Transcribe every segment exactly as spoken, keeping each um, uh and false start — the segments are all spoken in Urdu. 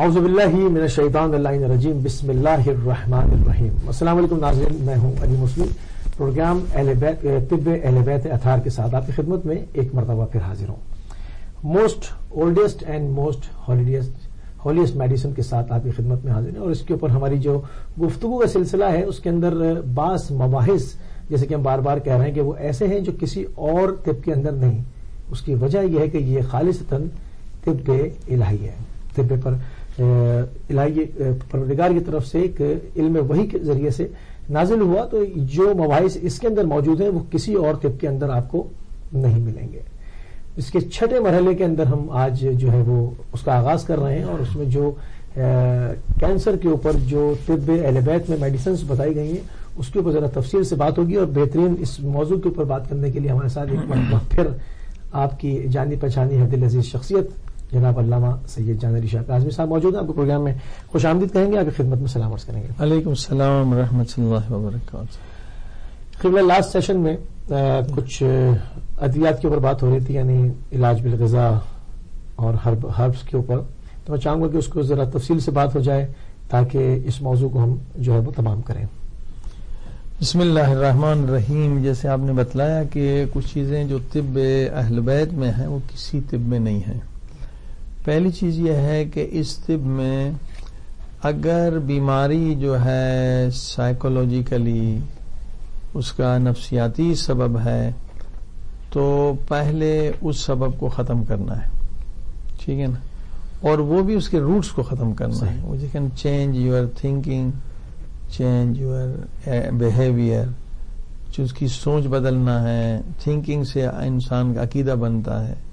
اعوذ باللہ من الشیطان اللعین الرجیم بسم اللہ الرحمن الرحیم. السلام علیکم ناظرین، میں ہوں علی مسلم. پروگرام اہل بیت طب اہل بیت اطہار کے ساتھ آپ کی خدمت میں ایک مرتبہ پھر حاضر ہوں. Most oldest and most holiest medicine کے ساتھ آپ کی خدمت میں حاضر ہیں، اور اس کے اوپر ہماری جو گفتگو کا سلسلہ ہے اس کے اندر بعض مباحث جیسے کہ ہم بار بار کہہ رہے ہیں کہ وہ ایسے ہیں جو کسی اور طب کے اندر نہیں. اس کی وجہ یہ ہے کہ یہ خالصتاً طب الہی ہے. طب پر الہی پروردگار کی طرف سے ایک علم وحی کے ذریعے سے نازل ہوا، تو جو مباحث اس کے اندر موجود ہیں وہ کسی اور طب کے اندر آپ کو نہیں ملیں گے. اس کے چھٹے مرحلے کے اندر ہم آج جو ہے وہ اس کا آغاز کر رہے ہیں، اور اس میں جو کینسر کے اوپر جو طب اہل بیت میں میڈیسنز بتائی گئی ہیں اس کے اوپر ذرا تفصیل سے بات ہوگی. اور بہترین اس موضوع کے اوپر بات کرنے کے لیے ہمارے ساتھ ایک مرتبہ پھر آپ کی جانی پہچانی ہے دل عزیز شخصیت جناب علامہ سید جان علی شاہ کاظمی صاحب موجود ہیں. آپ کو پروگرام میں خوش آمدید کہیں گے، آپ کی خدمت میں سلام عرض کریں گے. علیکم السلام ورحمۃ اللہ وبرکاتہ. قبلہ لاسٹ سیشن میں کچھ ادویات کے اوپر بات ہو رہی تھی، یعنی علاج بالغذا اور ہربس کے اوپر. تو میں چاہوں گا کہ اس کو ذرا تفصیل سے بات ہو جائے تاکہ اس موضوع کو ہم جو ہے وہ تمام کریں. بسم اللہ الرحمن الرحیم. جیسے آپ نے بتلایا کہ کچھ چیزیں جو طب اہل بیت میں ہیں وہ کسی طب میں نہیں ہیں. پہلی چیز یہ ہے کہ اس طب میں اگر بیماری جو ہے سائیکولوجیکلی اس کا نفسیاتی سبب ہے تو پہلے اس سبب کو ختم کرنا ہے، ٹھیک ہے نا، اور وہ بھی اس کے روٹس کو ختم کرنا ہے. وہ can change your thinking, change your behaviour, جو اس کی سوچ بدلنا ہے. تھنکنگ سے انسان کا عقیدہ بنتا ہے.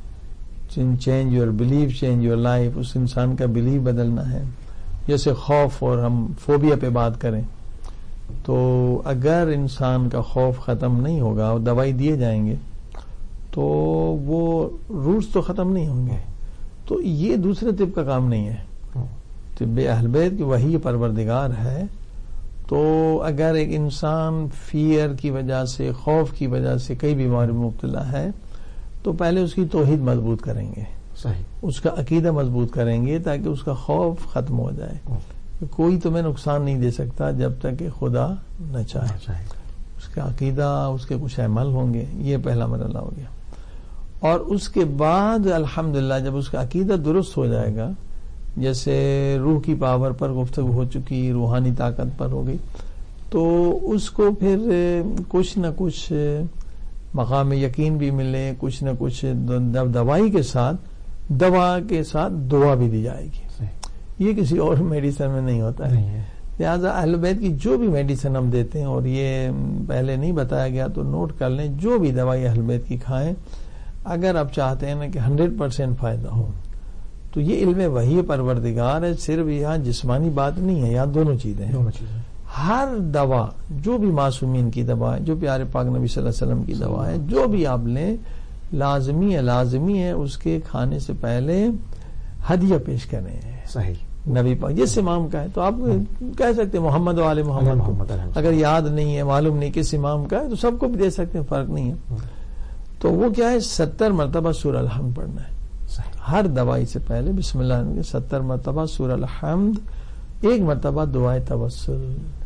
Change your belief, change your life, اس انسان کا بلیف بدلنا ہے. جیسے خوف، اور ہم فوبیا پہ بات کریں تو اگر انسان کا خوف ختم نہیں ہوگا اور دوائی دیے جائیں گے تو وہ روٹس تو ختم نہیں ہوں گے. تو یہ دوسرے طب کا کام نہیں ہے. طب اہل بیت کی وحی پروردگار ہے. تو اگر ایک انسان فیئر کی وجہ سے، خوف کی وجہ سے کئی بیماری میں مبتلا ہے تو پہلے اس کی توحید مضبوط کریں گے، صحیح، اس کا عقیدہ مضبوط کریں گے تاکہ اس کا خوف ختم ہو جائے. کوئی تمہیں نقصان نہیں دے سکتا جب تک کہ خدا نہ چاہے. اس کا عقیدہ، اس کے کچھ عمل ہوں گے. یہ پہلا مرحلہ ہو گیا. اور اس کے بعد الحمدللہ جب اس کا عقیدہ درست ہو جائے گا، جیسے روح کی پاور پر گفتگو ہو چکی، روحانی طاقت پر ہو گئی، تو اس کو پھر کچھ نہ کچھ مقام یقین بھی ملے، کچھ نہ کچھ دوائی کے ساتھ دوا کے ساتھ دعا بھی دی جائے گی. یہ کسی اور میڈیسن میں نہیں ہوتا ہے. لہٰذا اہل بیت کی جو بھی میڈیسن ہم دیتے ہیں، اور یہ پہلے نہیں بتایا گیا تو نوٹ کر لیں، جو بھی دوائی اہل بیت کی کھائیں، اگر آپ چاہتے ہیں نا کہ ہنڈریڈ پرسینٹ فائدہ ہو تو یہ علم وحی پروردگار ہے. صرف یہاں جسمانی بات نہیں ہے، یہاں دونوں چیزیں ہیں. ہر دوا، جو بھی معصومین کی دوا ہے، جو پیارے پاک نبی صلی اللہ علیہ وسلم کی دوا ہے، جو بھی آپ لیں، لازمی ہے لازمی ہے اس کے کھانے سے پہلے ہدیہ پیش کریں. صحیح، نبی پاک جس امام کا ہے تو آپ کہہ سکتے ہیں محمد و آل محمد کو. اگر یاد نہیں ہے، معلوم نہیں کس امام کا ہے تو سب کو بھی دے سکتے ہیں، فرق نہیں ہے. تو وہ کیا ہے، ستر مرتبہ سورہ الحمد پڑھنا ہے ہر دوائی سے پہلے. بسم اللہ، ستر مرتبہ سورہ الحمد، ایک مرتبہ دعائے توسل.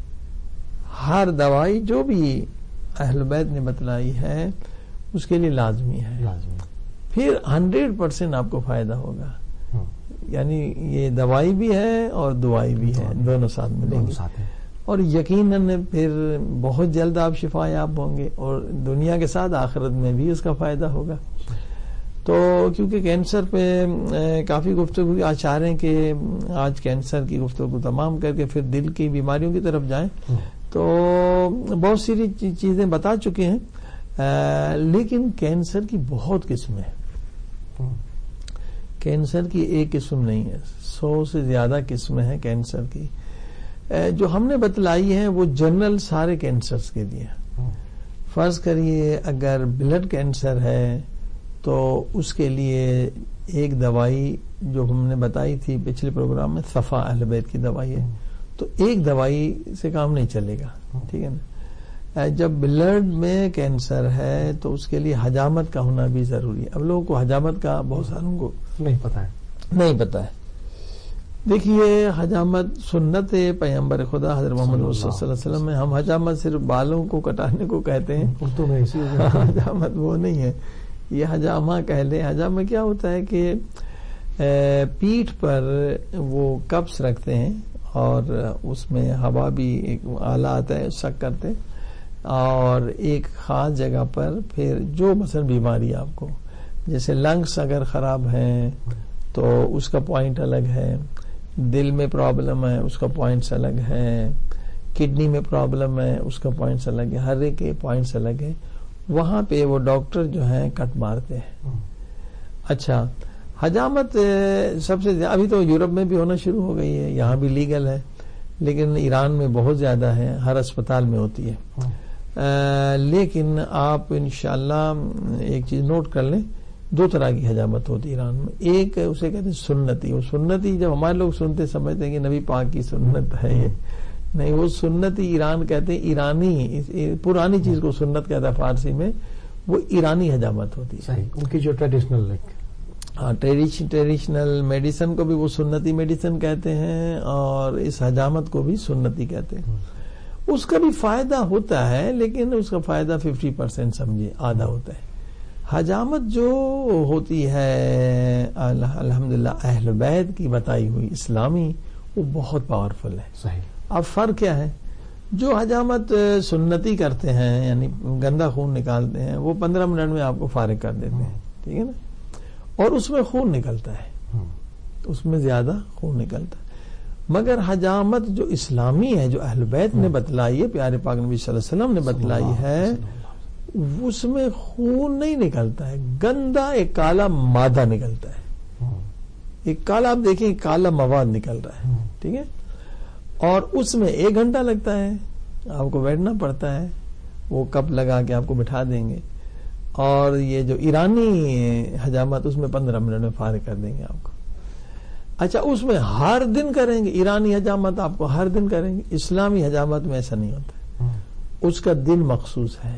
ہر دوائی جو بھی اہل بیت نے بتلائی ہے اس کے لیے لازمی ہے. پھر ہنڈریڈ پرسینٹ آپ کو فائدہ ہوگا. یعنی یہ دوائی بھی ہے اور دعائی بھی ہے، دونوں ساتھ ملیں گے. اور یقیناً پھر بہت جلد آپ شفا یاب ہوں گے، اور دنیا کے ساتھ آخرت میں بھی اس کا فائدہ ہوگا. تو کیونکہ کینسر پہ کافی گفتگو آج چاہ رہے ہیں کہ آج کینسر کی گفتگو تمام کر کے پھر دل کی بیماریوں کی طرف جائیں. تو بہت ساری چیزیں بتا چکے ہیں، لیکن کینسر کی بہت قسمیں ہیں. کینسر کی ایک قسم نہیں ہے، سو سے زیادہ قسمیں ہیں کینسر کی. جو ہم نے بتلائی ہیں وہ جنرل سارے کینسرز کے لیے. فرض کریے اگر بلڈ کینسر ہے تو اس کے لیے ایک دوائی جو ہم نے بتائی تھی پچھلے پروگرام میں، صفا اہل بیت کی دوائی ہے. تو ایک دوائی سے کام نہیں چلے گا، ٹھیک ہے نا. جب بلڈ میں کینسر ہے تو اس کے لیے حجامت کا ہونا بھی ضروری ہے. اب لوگوں کو حجامت کا بہت ساروں کو نہیں پتا ہے نہیں پتا ہے دیکھیے حجامت سنت پیغمبر خدا حضرت محمد صلی اللہ علیہ وسلم میں. ہم حجامت صرف بالوں کو کٹانے کو کہتے ہیں, اردو میں اسی حجامت وہ نہیں ہے, یہ حجامہ کہہ لیں. حجامہ کیا ہوتا ہے کہ پیٹھ پر وہ کپس رکھتے ہیں اور اس میں ہوا بھی ایک آلہ آتا ہے سک کرتے, اور ایک خاص جگہ پر پھر جو مثلا بیماری آپ کو, جیسے لنگس اگر خراب ہیں تو اس کا پوائنٹ الگ ہے, دل میں پرابلم ہے اس کا پوائنٹس الگ ہے, کڈنی میں پرابلم ہے اس کا پوائنٹس الگ ہے, ہر ایک کے پوائنٹس الگ ہے, وہاں پہ وہ ڈاکٹر جو ہیں کٹ مارتے ہیں. اچھا حجامت سب سے ابھی تو یورپ میں بھی ہونا شروع ہو گئی ہے, یہاں بھی لیگل ہے, لیکن ایران میں بہت زیادہ ہے, ہر اسپتال میں ہوتی ہے. آ, لیکن آپ انشاءاللہ ایک چیز نوٹ کر لیں, دو طرح کی حجامت ہوتی ہے ایران میں. ایک اسے کہتے ہیں سنتی, وہ سنتی جب ہمارے لوگ سنتے سمجھتے ہیں کہ نبی پاک کی سنت ہے یہ, نہیں, وہ سنتی ایران کہتے ہیں, ایرانی پرانی چیز کو سنت کہتا ہے فارسی میں, وہ ایرانی حجامت ہوتی ہے. صحیح, ان کی جو ٹریڈیشنل ہاں ٹریڈیشنل میڈیسن کو بھی وہ سنتی میڈیسن کہتے ہیں, اور اس حجامت کو بھی سنتی کہتے ہیں. اس کا بھی فائدہ ہوتا ہے لیکن اس کا فائدہ ففٹی پرسینٹ سمجھے, آدھا ہوتا ہے. حجامت جو ہوتی ہے الحمدللہ اہل بیت کی بتائی ہوئی اسلامی, وہ بہت پاورفل ہے. صحیح. اب فرق کیا ہے, جو حجامت سنتی کرتے ہیں یعنی گندا خون نکالتے ہیں, وہ پندرہ منٹ میں آپ کو فارغ کر دیتے ہیں, ٹھیک ہے نا, اور اس میں خون نکلتا ہے, اس میں زیادہ خون نکلتا ہے. مگر حجامت جو اسلامی ہے, جو اہل بیت نے بتلائی ہے, پیارے پاک نبی صلی اللہ علیہ وسلم نے بتلائی ہے, اس میں خون نہیں نکلتا ہے, گندا ایک کالا مادہ نکلتا ہے. ایک کالا آپ دیکھیں کالا مواد نکل رہا ہے, ٹھیک ہے, اور اس میں ایک گھنٹہ لگتا ہے, آپ کو بیٹھنا پڑتا ہے, وہ کپ لگا کے آپ کو بٹھا دیں گے, اور یہ جو ایرانی حجامت اس میں پندرہ منٹ میں فارغ کر دیں گے آپ کو. اچھا اس میں ہر دن کریں گے, ایرانی حجامت آپ کو ہر دن کریں گے, اسلامی حجامت میں ایسا نہیں ہوتا, اس کا دن مخصوص ہے,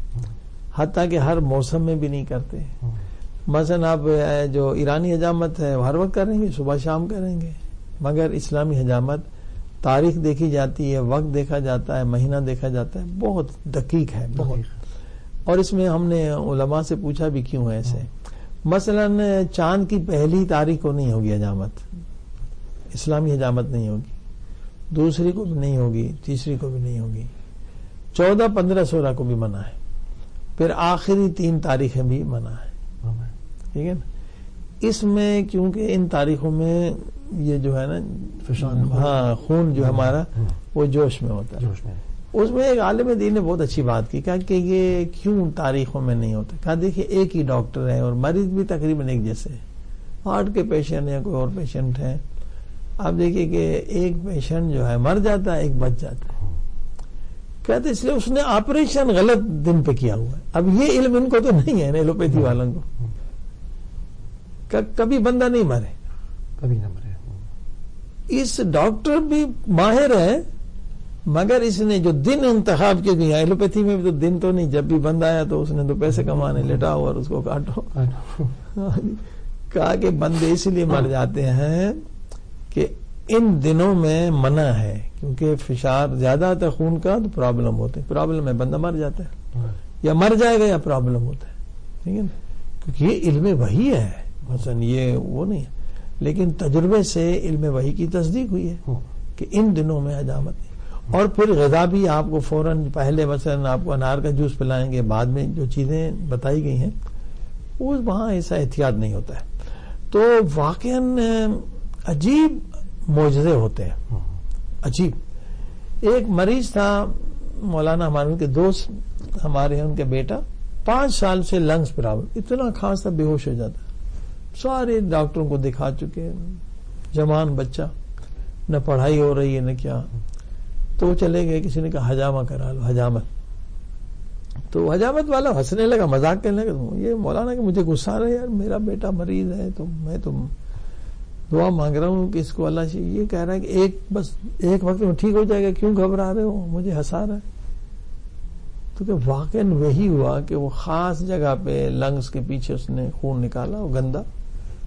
حتیٰ کہ ہر موسم میں بھی نہیں کرتے. مثلا آپ جو ایرانی حجامت ہے وہ ہر وقت کریں گے, صبح شام کریں گے, مگر اسلامی حجامت تاریخ دیکھی جاتی ہے, وقت دیکھا جاتا ہے, مہینہ دیکھا جاتا ہے, بہت دقیق ہے بہت. اور اس میں ہم نے علماء سے پوچھا بھی کیوں ہے ایسے. مثلا چاند کی پہلی تاریخ کو نہیں ہوگی حجامت, اسلامی حجامت نہیں ہوگی, دوسری کو بھی نہیں ہوگی, تیسری کو بھی نہیں ہوگی, چودہ پندرہ سولہ کو بھی منع ہے, پھر آخری تین تاریخیں بھی منع ہے, ٹھیک ہے نا. اس میں کیونکہ ان تاریخوں میں یہ جو ہے نا ہاں خون جو ہمارا وہ جوش میں ہوتا ہے. اس میں ایک عالم دین نے بہت اچھی بات کی, کہا کہ یہ کیوں تاریخوں میں نہیں ہوتا. کہا دیکھیے ایک ہی ڈاکٹر ہے اور مریض بھی تقریباً ایک جیسے, ہارٹ کے پیشنٹ یا کوئی اور پیشنٹ ہے, آپ دیکھیے کہ ایک پیشنٹ جو ہے مر جاتا ہے, ایک بچ جاتا ہے. کہتے اس لیے اس نے آپریشن غلط دن پہ کیا ہوا ہے. اب یہ علم ان کو تو نہیں ہے نا ایلوپیتھی والوں کو, کبھی بندہ نہیں مرے, کبھی نہ مرے. اس ڈاکٹر بھی ماہر ہے, مگر اس نے جو دن انتخاب کیے گئے, ایلوپیتھی میں بھی تو دن تو نہیں, جب بھی بندہ آیا تو اس نے تو پیسے کمانے, لٹاؤ اور اس کو کاٹو. کہا کہ بندے اس لیے مر جاتے ہیں کہ ان دنوں میں منع ہے, کیونکہ فشار زیادہ آتا ہے خون کا تو پرابلم ہوتے ہیں, پرابلم ہے بندہ مر جاتا ہے, یا مر جائے گا یا پرابلم ہوتا ہے, ٹھیک ہے نا. کیونکہ یہ علم وحی ہے, مثلا یہ وہ نہیں ہے, لیکن تجربے سے علم وحی کی تصدیق ہوئی ہے کہ ان دنوں میں حجامت نہیں. اور پھر غذا بھی آپ کو فوراً پہلے مثلا آپ کو انار کا جوس پلائیں گے, بعد میں جو چیزیں بتائی گئی ہیں وہ وہاں ایسا احتیاط نہیں ہوتا ہے. تو واقعاً عجیب معجزے ہوتے ہیں, عجیب. ایک مریض تھا مولانا ہمارے, ان کے دوست ہمارے ہیں, ان کے بیٹا پانچ سال سے لنگس پرابلم, اتنا خاص تھا, بے ہوش ہو جاتا, سارے ڈاکٹروں کو دکھا چکے, جوان بچہ, نہ پڑھائی ہو رہی ہے نہ کیا. تو وہ چلے گئے, کسی نے کہا حجامہ کرا لو, حجامت. تو حجامت والا ہنسنے لگا, مذاق کرنے لگا, یہ مولانا کہ مجھے غصہ آ رہا ہے یار, میرا بیٹا مریض ہے تو میں تو دعا مانگ رہا ہوں کہ اس کو اللہ سے, یہ کہہ رہا ہے کہ ایک بس ایک وقت میں ٹھیک ہو جائے گا, کیوں گھبرا رہے ہو, مجھے ہنسا رہا ہے. تو کہ واقعاً وہی ہوا کہ وہ خاص جگہ پہ لنگس کے پیچھے اس نے خون نکالا, وہ گندا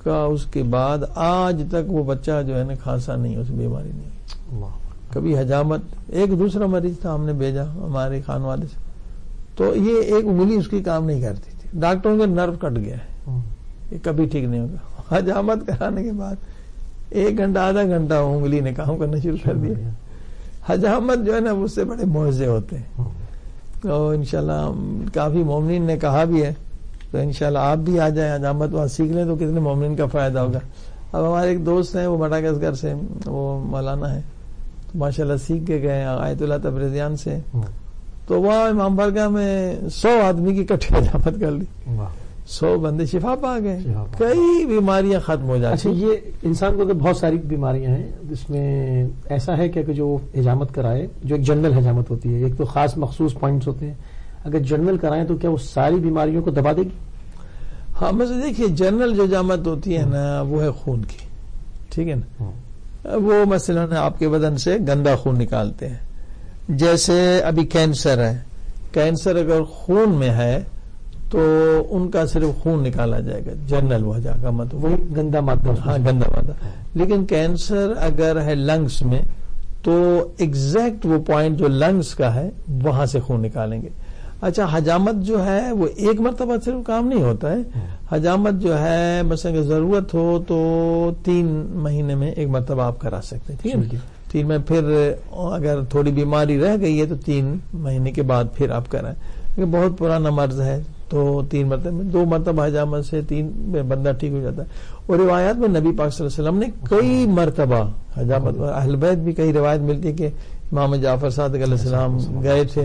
کا اس کے بعد آج تک وہ بچہ جو ہے نا کھانسا نہیں، اس بیماری نہیں ہوئی کبھی حجامت. ایک دوسرا مریض تھا ہم نے بھیجا ہمارے خان والے سے، تو یہ ایک انگلی اس کی کام نہیں کرتی تھی، ڈاکٹروں کے نرو کٹ گیا ہے، یہ کبھی ٹھیک نہیں ہوگا. حجامت کرانے کے بعد ایک گھنٹہ آدھا گھنٹہ انگلی نے کام کرنا شروع کر دیا. حجامت جو ہے نا اس سے بڑے معجزے ہوتے ہیں. تو انشاءاللہ کافی مومنین نے کہا بھی ہے، تو انشاءاللہ آپ بھی آ جائیں حجامت وہاں سیکھ لیں تو کتنے مومنین کا فائدہ ہوگا. اب ہمارے ایک دوست ہیں وہ مڈاگسکر سے، وہ مولانا ہے، تو ماشاءاللہ سیکھ کے گئے آیت اللہ تبریزیان سے، تو وہاں امام بارگاہ میں سو آدمی کی کٹھی حجامت کر لی، سو بندے شفا پا گئے، کئی بیماریاں ختم ہو جاتی. اچھا، یہ انسان کو تو بہت ساری بیماریاں ہیں جس میں ایسا ہے کہ جو حجامت کرائے، جو ایک جنرل حجامت ہوتی ہے، ایک تو خاص مخصوص پوائنٹس ہوتے ہیں، اگر جنرل کرائیں تو کیا وہ ساری بیماریوں کو دبا دے گی؟ ہاں بس دیکھیے جنرل جو حجامت ہوتی ہے نا وہ ہے خون کی، ٹھیک ہے نا. وہ مثلاً آپ کے بدن سے گندا خون نکالتے ہیں، جیسے ابھی کینسر ہے، کینسر اگر خون میں ہے تو ان کا صرف خون نکالا جائے گا، جنرل وہ حجامت، وہ گندا مادہ. ہاں گندا مادہ. لیکن کینسر اگر ہے لنگس میں تو ایگزیکٹ وہ پوائنٹ جو لنگس کا ہے وہاں سے خون نکالیں گے. اچھا، حجامت جو ہے وہ ایک مرتبہ صرف کام نہیں ہوتا ہے. حجامت جو ہے مثلا کہ ضرورت ہو تو تین مہینے میں ایک مرتبہ آپ کرا سکتے ہیں، ٹھیک ہے. تین میں پھر اگر تھوڑی بیماری رہ گئی ہے تو تین مہینے کے بعد پھر آپ کرائیں. اگر بہت پرانا مرض ہے تو تین مرتبہ، دو مرتبہ حجامت سے تین میں بندہ ٹھیک ہو جاتا ہے. اور روایات میں نبی پاک صلی اللہ علیہ وسلم نے کئی مرتبہ حجامت، اہل بیت بھی کئی روایت ملتی ہے کہ امام جعفر صادق علیہ السلام گئے تھے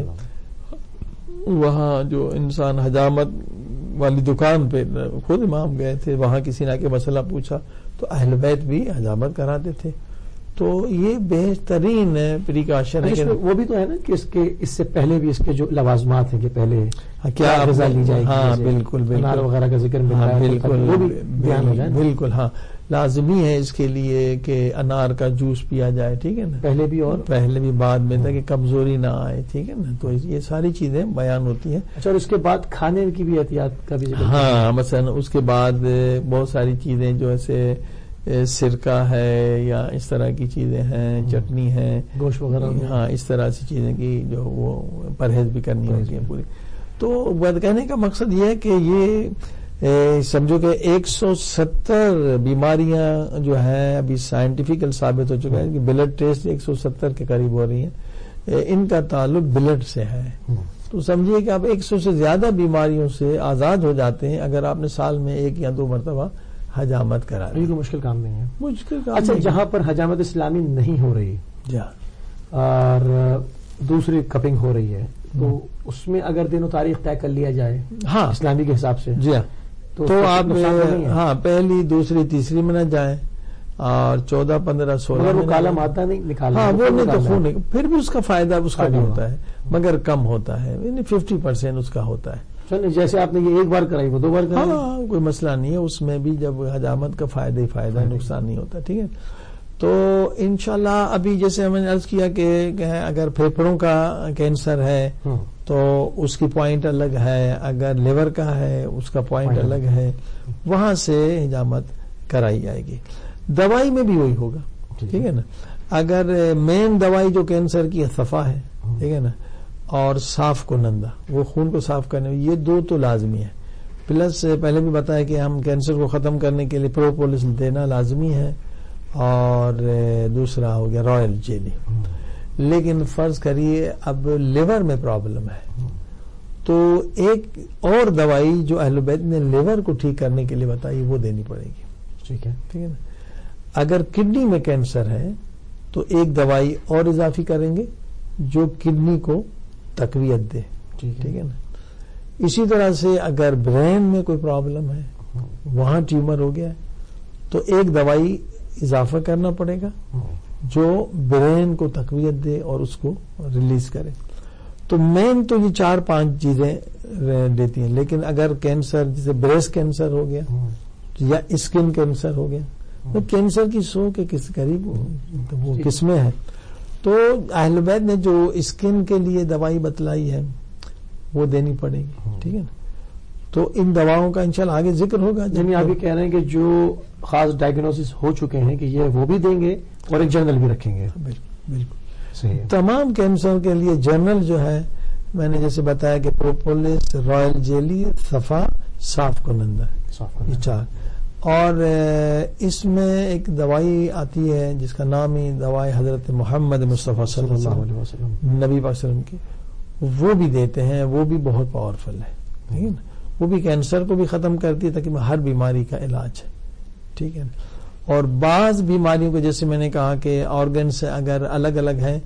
وہاں، جو انسان حجامت والی دکان پہ خود امام گئے تھے، وہاں کسی نے کے مسئلہ پوچھا تو اہل بیت بھی حجامت کراتے تھے. تو یہ بہترین پریکاشن ہے. وہ بھی تو ہے نا کہ اس کے اس سے پہلے بھی اس کے جو لوازمات ہیں کہ پہلے کیا غذا لی جائے گی. ہاں بالکل بالکل وغیرہ کا ذکر بالکل بالکل. ہاں لازمی ہے اس کے لیے کہ انار کا جوس پیا جائے، ٹھیک ہے نا، پہلے بھی اور پہلے بھی بعد میں، تاکہ کمزوری نہ آئے، ٹھیک ہے نا. تو یہ ساری چیزیں بیان ہوتی ہیں. اچھا، اور اس کے بعد کھانے کی بھی احتیاط کا بھی ذکر. ہاں مثلا اس کے بعد بہت ساری چیزیں جو ایسے سرکہ ہے یا اس طرح کی چیزیں ہیں، چٹنی ہے، گوشت وغیرہ، ہاں اس طرح سے چیزیں کی جو وہ پرہیز بھی کرنی ہوتی ہیں پوری. تو بات کہنے کا مقصد یہ ہے کہ یہ سمجھو کہ ایک سو ستر بیماریاں جو ہیں ابھی سائنٹیفکل ثابت ہو چکا ہے کہ بلڈ ٹیسٹ ایک سو ستر کے قریب ہو رہی ہیں، ان کا تعلق بلڈ سے ہے. تو سمجھیے کہ آپ ایک سو سے زیادہ بیماریوں سے آزاد ہو جاتے ہیں اگر آپ نے سال میں ایک یا دو مرتبہ حجامت کرا. یہ کوئی مشکل کام نہیں ہے. مشکل کام. اچھا، جہاں پر حجامت اسلامی نہیں ہو رہی جی اور دوسری کپنگ ہو رہی ہے تو اس میں اگر دن و تاریخ طے کر لیا جائے ہاں اسلامی کے حساب سے، جی ہاں، تو آپ ہاں پہلی دوسری تیسری میں نہ جائیں اور چودہ پندرہ سولہ وہ کالا مادہ نہیں نکالنا. ہاں وہ نہیں تو خون، پھر بھی اس کا فائدہ اس کا بھی ہوتا ہے مگر کم ہوتا ہے، یعنی ففٹی پرسینٹ اس کا ہوتا ہے. جیسے آپ نے یہ ایک بار کرائی وہ دو بار کرائی، ہاں کوئی مسئلہ نہیں ہے اس میں بھی. جب حجامت کا فائدہ ہی فائدہ ہے، نقصان نہیں ہوتا، ٹھیک ہے. تو انشاءاللہ ابھی جیسے ہم نے عرض کیا کہ اگر پھیپھڑوں کا کینسر ہے تو اس کی پوائنٹ الگ ہے، اگر لیور کا ہے اس کا پوائنٹ الگ ہے، وہاں سے حجامت کرائی جائے گی. دوائی میں بھی وہی ہوگا، ٹھیک ہے نا. اگر مین دوائی جو کینسر کی صفا ہے، ٹھیک ہے نا، اور صاف کنندہ وہ خون کو صاف کرنے، یہ دو تو لازمی ہے. پلس پہلے بھی بتایا کہ ہم کینسر کو ختم کرنے کے لیے پروپولس دینا لازمی ہے، اور دوسرا ہو گیا رائل جیلی. لیکن فرض کریے اب لیور میں پرابلم ہے تو ایک اور دوائی جو اہل بیت نے لیور کو ٹھیک کرنے کے لیے بتائی وہ دینی پڑے گی، ٹھیک ہے ٹھیک ہے نا. اگر کڈنی میں کینسر ہے تو ایک دوائی اور اضافی کریں گے جو کڈنی کو تقویت دے، ٹھیک ہے نا. اسی طرح سے اگر برین میں کوئی پرابلم ہے، وہاں ٹیومر ہو گیا ہے، تو ایک دوائی اضافہ کرنا پڑے گا جو برین کو تقویت دے اور اس کو ریلیز کرے. تو مین تو یہ چار پانچ چیزیں دیتی ہیں. لیکن اگر کینسر جیسے بریسٹ کینسر ہو گیا یا اسکن کینسر ہو گیا، تو کینسر کی سو کے کس قریب وہ قسمیں ہیں. تو اہل بیت نے جو اسکن کے لیے دوائی بتلائی ہے وہ دینی پڑے گی، ٹھیک ہے نا. تو ان دواؤں کا انشاءاللہ آگے ذکر ہوگا. یعنی آپ یہ کہہ رہے ہیں کہ جو خاص ڈائگنوسس ہو چکے ہیں کہ یہ وہ بھی دیں گے اور ایک جرنل بھی رکھیں گے. بالکل بالکل. تمام کینسر کے لیے جرنل جو ہے میں نے جیسے بتایا کہ پروپولس، رائل جیلی، صفا، صاف کنندہ، یہ چار. اور اس میں ایک دوائی آتی ہے جس کا نام ہی دوائی حضرت محمد مصطفیٰ صلی اللہ علیہ وسلم نبی پاک صلی اللہ علیہ وسلم کی، وہ بھی دیتے ہیں. وہ بھی بہت پاورفل ہے. ٹھیک ہے نا. وہ بھی کینسر کو بھی ختم کرتی ہے تاکہ ہر بیماری کا علاج ہے. ٹھیک ہے نا. اور بعض بیماریوں کو جیسے میں نے کہا کہ آرگنس اگر الگ الگ ہیں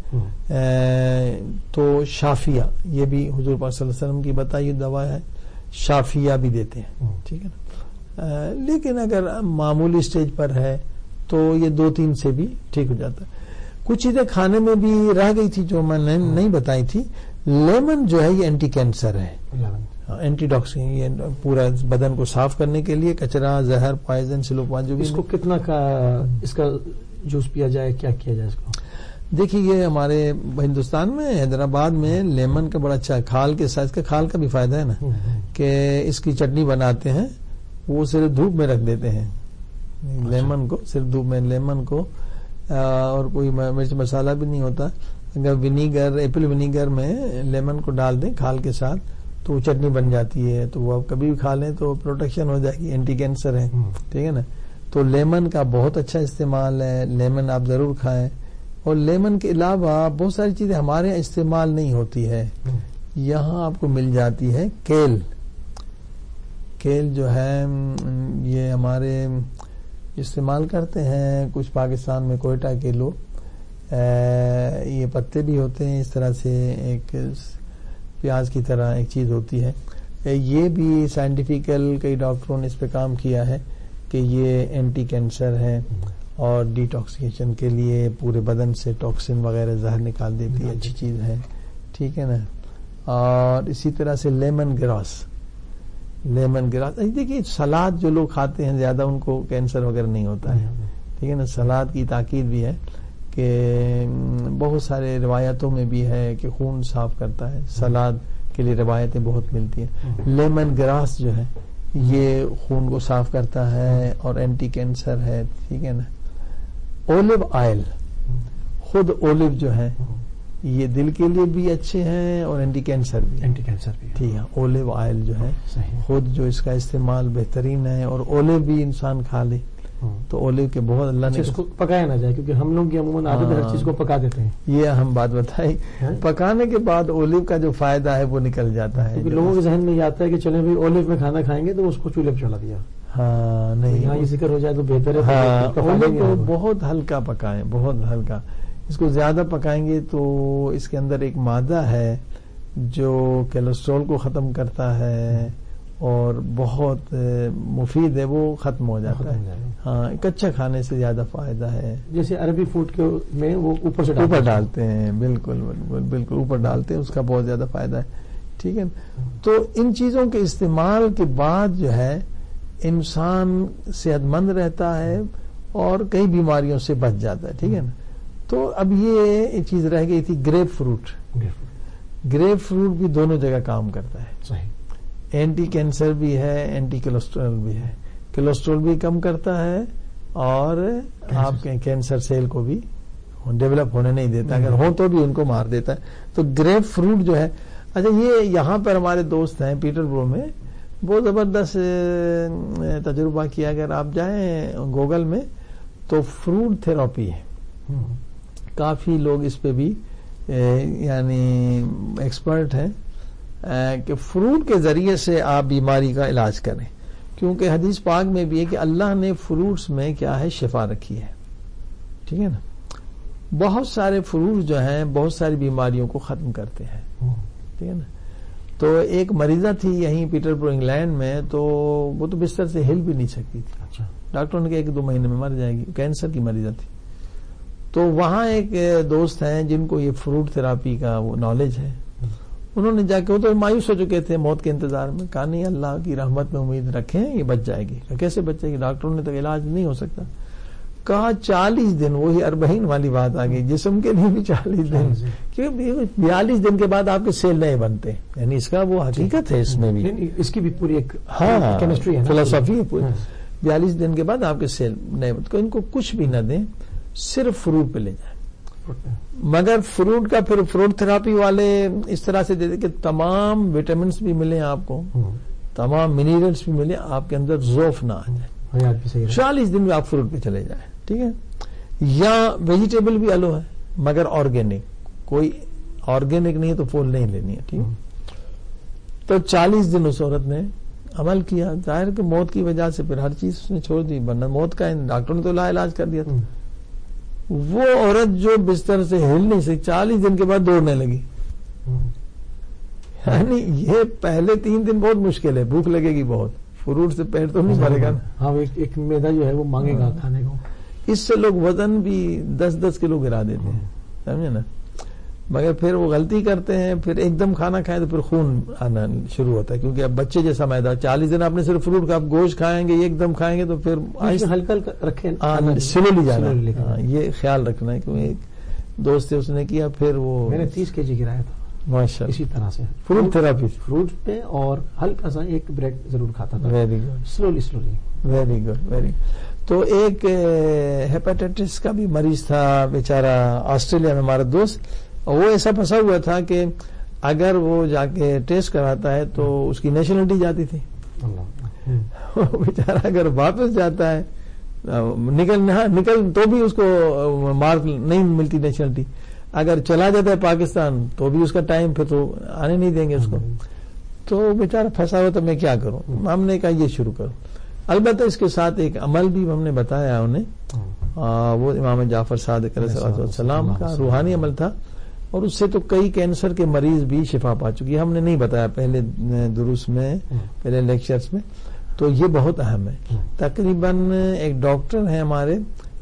تو شافیہ، یہ بھی حضور پاک صلی اللہ علیہ وسلم کی بتائی دوا ہے، شافیہ بھی دیتے ہیں. ٹھیک ہے نا. لیکن اگر معمولی سٹیج پر ہے تو یہ دو تین سے بھی ٹھیک ہو جاتا ہے. کچھ چیزیں کھانے میں بھی رہ گئی تھی جو میں نے نہیں بتائی تھی. لیمن جو ہے یہ اینٹی کینسر ہے، اینٹی ٹاکسن، یہ پورا بدن کو صاف کرنے کے لیے کچرا، زہر، پوائزن، سلوپان جو بھی. اس کو کتنا کا اس کا جوس پیا جائے، کیا کیا جائے اس کو؟ دیکھیے یہ ہمارے ہندوستان میں حیدرآباد میں لیمن کا بڑا اچھا کھال کے ساتھ، اس کا کھال کا بھی فائدہ ہے نا کہ اس کی چٹنی بناتے ہیں، وہ صرف دھوپ میں رکھ دیتے ہیں لیمن کو، صرف دھوپ میں لیمن کو، اور کوئی مرچ مسالہ بھی نہیں ہوتا. اگر ونیگر، ایپل ونیگر میں لیمن کو ڈال دیں کھال کے ساتھ تو وہ چٹنی بن جاتی ہے. تو وہ آپ کبھی بھی کھا لیں تو پروٹیکشن ہو جائے گی، اینٹی کینسر ہے. ٹھیک ہے نا. تو لیمن کا بہت اچھا استعمال ہے، لیمن آپ ضرور کھائیں. اور لیمن کے علاوہ بہت ساری چیزیں ہمارے یہاں استعمال نہیں ہوتی ہے، یہاں آپ کو مل جاتی ہے. کیل، کیل جو ہے یہ ہمارے استعمال کرتے ہیں کچھ پاکستان میں، کوئٹہ کے لوگ. یہ پتے بھی ہوتے ہیں اس طرح سے، ایک پیاز کی طرح ایک چیز ہوتی ہے. یہ بھی سائنٹیفیکل کئی ڈاکٹروں نے اس پہ کام کیا ہے کہ یہ اینٹی کینسر ہے اور ڈیٹاکسیکیشن کے لیے پورے بدن سے ٹاکسن وغیرہ زہر نکال دیتی ہے، اچھی چیز ہے. ٹھیک ہے نا. اور اسی طرح سے لیمن گراس، لیمن گراس دیکھیے سلاد جو لوگ کھاتے ہیں زیادہ ان کو کینسر وغیرہ نہیں ہوتا ہے. ٹھیک ہے نا. سلاد کی تاکید بھی ہے کہ بہت سارے روایتوں میں بھی ہے کہ خون صاف کرتا ہے، سلاد کے لیے روایتیں بہت ملتی ہیں. لیمن گراس جو ہے یہ خون کو صاف کرتا ہے اور اینٹی کینسر ہے. ٹھیک ہے نا. اولیو آئل، خود اولیو جو ہے یہ دل کے لیے بھی اچھے ہیں اور اینٹی کینسر بھی، اینٹی کینسر بھی. ٹھیک ہے. اولیو آئل جو ہے خود جو اس کا استعمال بہترین ہے. اور اولیو بھی انسان کھا لے تو اولیو کے بہت اللہ نے اس کو پکایا نہ جائے کیونکہ ہم لوگ عموماً عادت ہر چیز کو پکا دیتے ہیں. یہ اہم بات بتائی. پکانے کے بعد اولیو کا جو فائدہ ہے وہ نکل جاتا ہے. کیونکہ لوگوں کے ذہن میں یہ آتا ہے کہ چلیں بھائی اولیو میں کھانا کھائیں گے تو اس کو چولہے پہ چلا دیا. ہاں نہیں، یہاں یہ ذکر ہو جائے تو بہتر ہے. ہاں اولیو کو بہت ہلکا پکائیں، بہت ہلکا. اس کو زیادہ پکائیں گے تو اس کے اندر ایک مادہ ہے جو کولیسٹرول کو ختم کرتا ہے اور بہت مفید ہے، وہ ختم ہو جاتا ہے. ہاں کچا کھانے سے زیادہ فائدہ ہے. جیسے عربی فوڈ کے میں وہ اوپر سے اوپر ڈالتے ہیں، بالکل بالکل بالکل اوپر ڈالتے ہیں، اس کا بہت زیادہ فائدہ ہے. ٹھیک ہے. تو ان چیزوں کے استعمال کے بعد جو ہے انسان صحت مند رہتا ہے اور کئی بیماریوں سے بچ جاتا ہے. ٹھیک ہے نا. تو اب یہ چیز رہ گئی تھی گریپ فروٹ. گریپ فروٹ بھی دونوں جگہ کام کرتا ہے. صحیح. اینٹی کینسر بھی ہے، اینٹی کولیسٹرول بھی ہے. کولیسٹرول بھی کم کرتا ہے اور آپ کے کینسر سیل کو بھی ڈیولپ ہونے نہیں دیتا، اگر ہو تو بھی ان کو مار دیتا ہے. تو گریپ فروٹ جو ہے، اچھا یہ یہاں پر ہمارے دوست ہیں پیٹر برو میں، بہت زبردست تجربہ کیا. اگر آپ جائیں گوگل میں تو فروٹ تھراپی ہے، کافی لوگ اس پہ بھی یعنی ایکسپرٹ ہیں کہ فروٹ کے ذریعے سے آپ بیماری کا علاج کریں. کیونکہ حدیث پاک میں بھی ہے کہ اللہ نے فروٹس میں کیا ہے، شفا رکھی ہے. ٹھیک ہے نا. بہت سارے فروٹس جو ہیں بہت ساری بیماریوں کو ختم کرتے ہیں. ٹھیک ہے نا. تو ایک مریضہ تھی یہیں پیٹر برو انگلینڈ میں، تو وہ تو بستر سے ہل بھی نہیں سکتی تھی. اچھا. ڈاکٹروں نے کہا ایک دو مہینے میں مر جائے گی، کینسر کی مریضہ تھی. تو وہاں ایک دوست ہیں جن کو یہ فروٹ تھراپی کا وہ نالج ہے، انہوں نے جا کے، وہ تو مایوس ہو چکے تھے موت کے انتظار میں، کہا نہیں اللہ کی رحمت میں امید رکھیں یہ بچ جائے گی. کیسے بچ جائے گی، ڈاکٹروں نے تو علاج نہیں ہو سکتا. کہا چالیس دن، وہی اربعین والی بات آ گئی، جسم کے لیے بھی چالیس دن، کیونکہ بیالیس دن کے بعد آپ کے سیل نئے بنتے، یعنی اس کا وہ حقیقت ہے، اس میں بھی اس کی بھی پوری ایک ہاں کیمسٹری ہے، فلسفی ہے پوری۔ بیالیس دن کے بعد آپ کے سیل نئے بنتے، ان کو کچھ بھی نہ دیں، صرف فروٹ پہ لے جائیں۔ مگر فروٹ کا پھر فروٹ تھراپی والے اس طرح سے دیتے کہ تمام وٹامنس بھی ملیں آپ کو، تمام منرلس بھی ملیں، آپ کے اندر ذوف نہ آ جائے۔ چالیس دن میں آپ فروٹ پہ چلے جائیں، ٹھیک ہے۔ یا ویجیٹیبل بھی الو ہے مگر آرگینک، کوئی آرگینک نہیں ہے تو پھول نہیں لینی ہے، ٹھیک ہے۔ تو چالیس دن اس عورت نے عمل کیا، ظاہر کہ موت کی وجہ سے پھر ہر چیز اس نے چھوڑ دی، ورنہ موت کا ڈاکٹر نے تو لا علاج کر دیا تھا۔ وہ عورت جو بستر سے ہل نہیں سکی، چالیس دن کے بعد دوڑنے لگی۔ یعنی یہ پہلے تین دن بہت مشکل ہے، بھوک لگے گی بہت، فروٹ سے پیٹ تو نہیں بھرے گا، ہاں ایک میدا جو ہے وہ مانگے گا کھانے کو۔ اس سے لوگ وزن بھی دس دس کلو گرا دیتے ہیں، سمجھے نا، مگر پھر وہ غلطی کرتے ہیں، پھر ایک دم کھانا کھائیں تو پھر خون آنا شروع ہوتا ہے، کیونکہ اب بچے جیسا میدا، چالیس دن آپ نے صرف فروٹ کا، آپ گوشت کھائیں گے ایک دم کھائیں گے تو پھر ہلکا رکھیں، سلولی جانا، یہ خیال رکھنا ہے۔ کیونکہ ایک دوست اس نے کیا، پھر وہ میں نے تیس کے جی گرایا تھا ماشاء اسی طرح سے فروٹ تھراپی، فروٹ پہ، اور ہلکا سا ایک بریڈ ضرور کھاتا تھا، very good, slowly slowly, very good very good. تو ایک ہیپاٹائٹس کا بھی مریض تھا بیچارہ آسٹریلیا میں ہمارا دوست، وہ ایسا پھنسا ہوا تھا کہ اگر وہ جا کے ٹیسٹ کراتا ہے تو اس کی نیشنلٹی جاتی تھی، بیچارہ اگر واپس جاتا ہے نکل نکل تو بھی اس کو مارک نہیں ملتی نیشنلٹی، اگر چلا جاتا ہے پاکستان تو بھی اس کا ٹائم، پھر تو آنے نہیں دیں گے اس کو، تو بیچارہ پھنسا ہوا تو میں کیا کروں، ہم نے کہا یہ شروع کرو۔ البتہ اس کے ساتھ ایک عمل بھی ہم نے بتایا انہیں، وہ امام جعفر صادق علیہ السلام کا روحانی عمل تھا، اور اس سے تو کئی کینسر کے مریض بھی شفا پا چکی، ہم نے نہیں بتایا پہلے دروس میں، پہلے لیکچرز میں، تو یہ بہت اہم ہے۔ تقریباً ایک ڈاکٹر ہیں ہمارے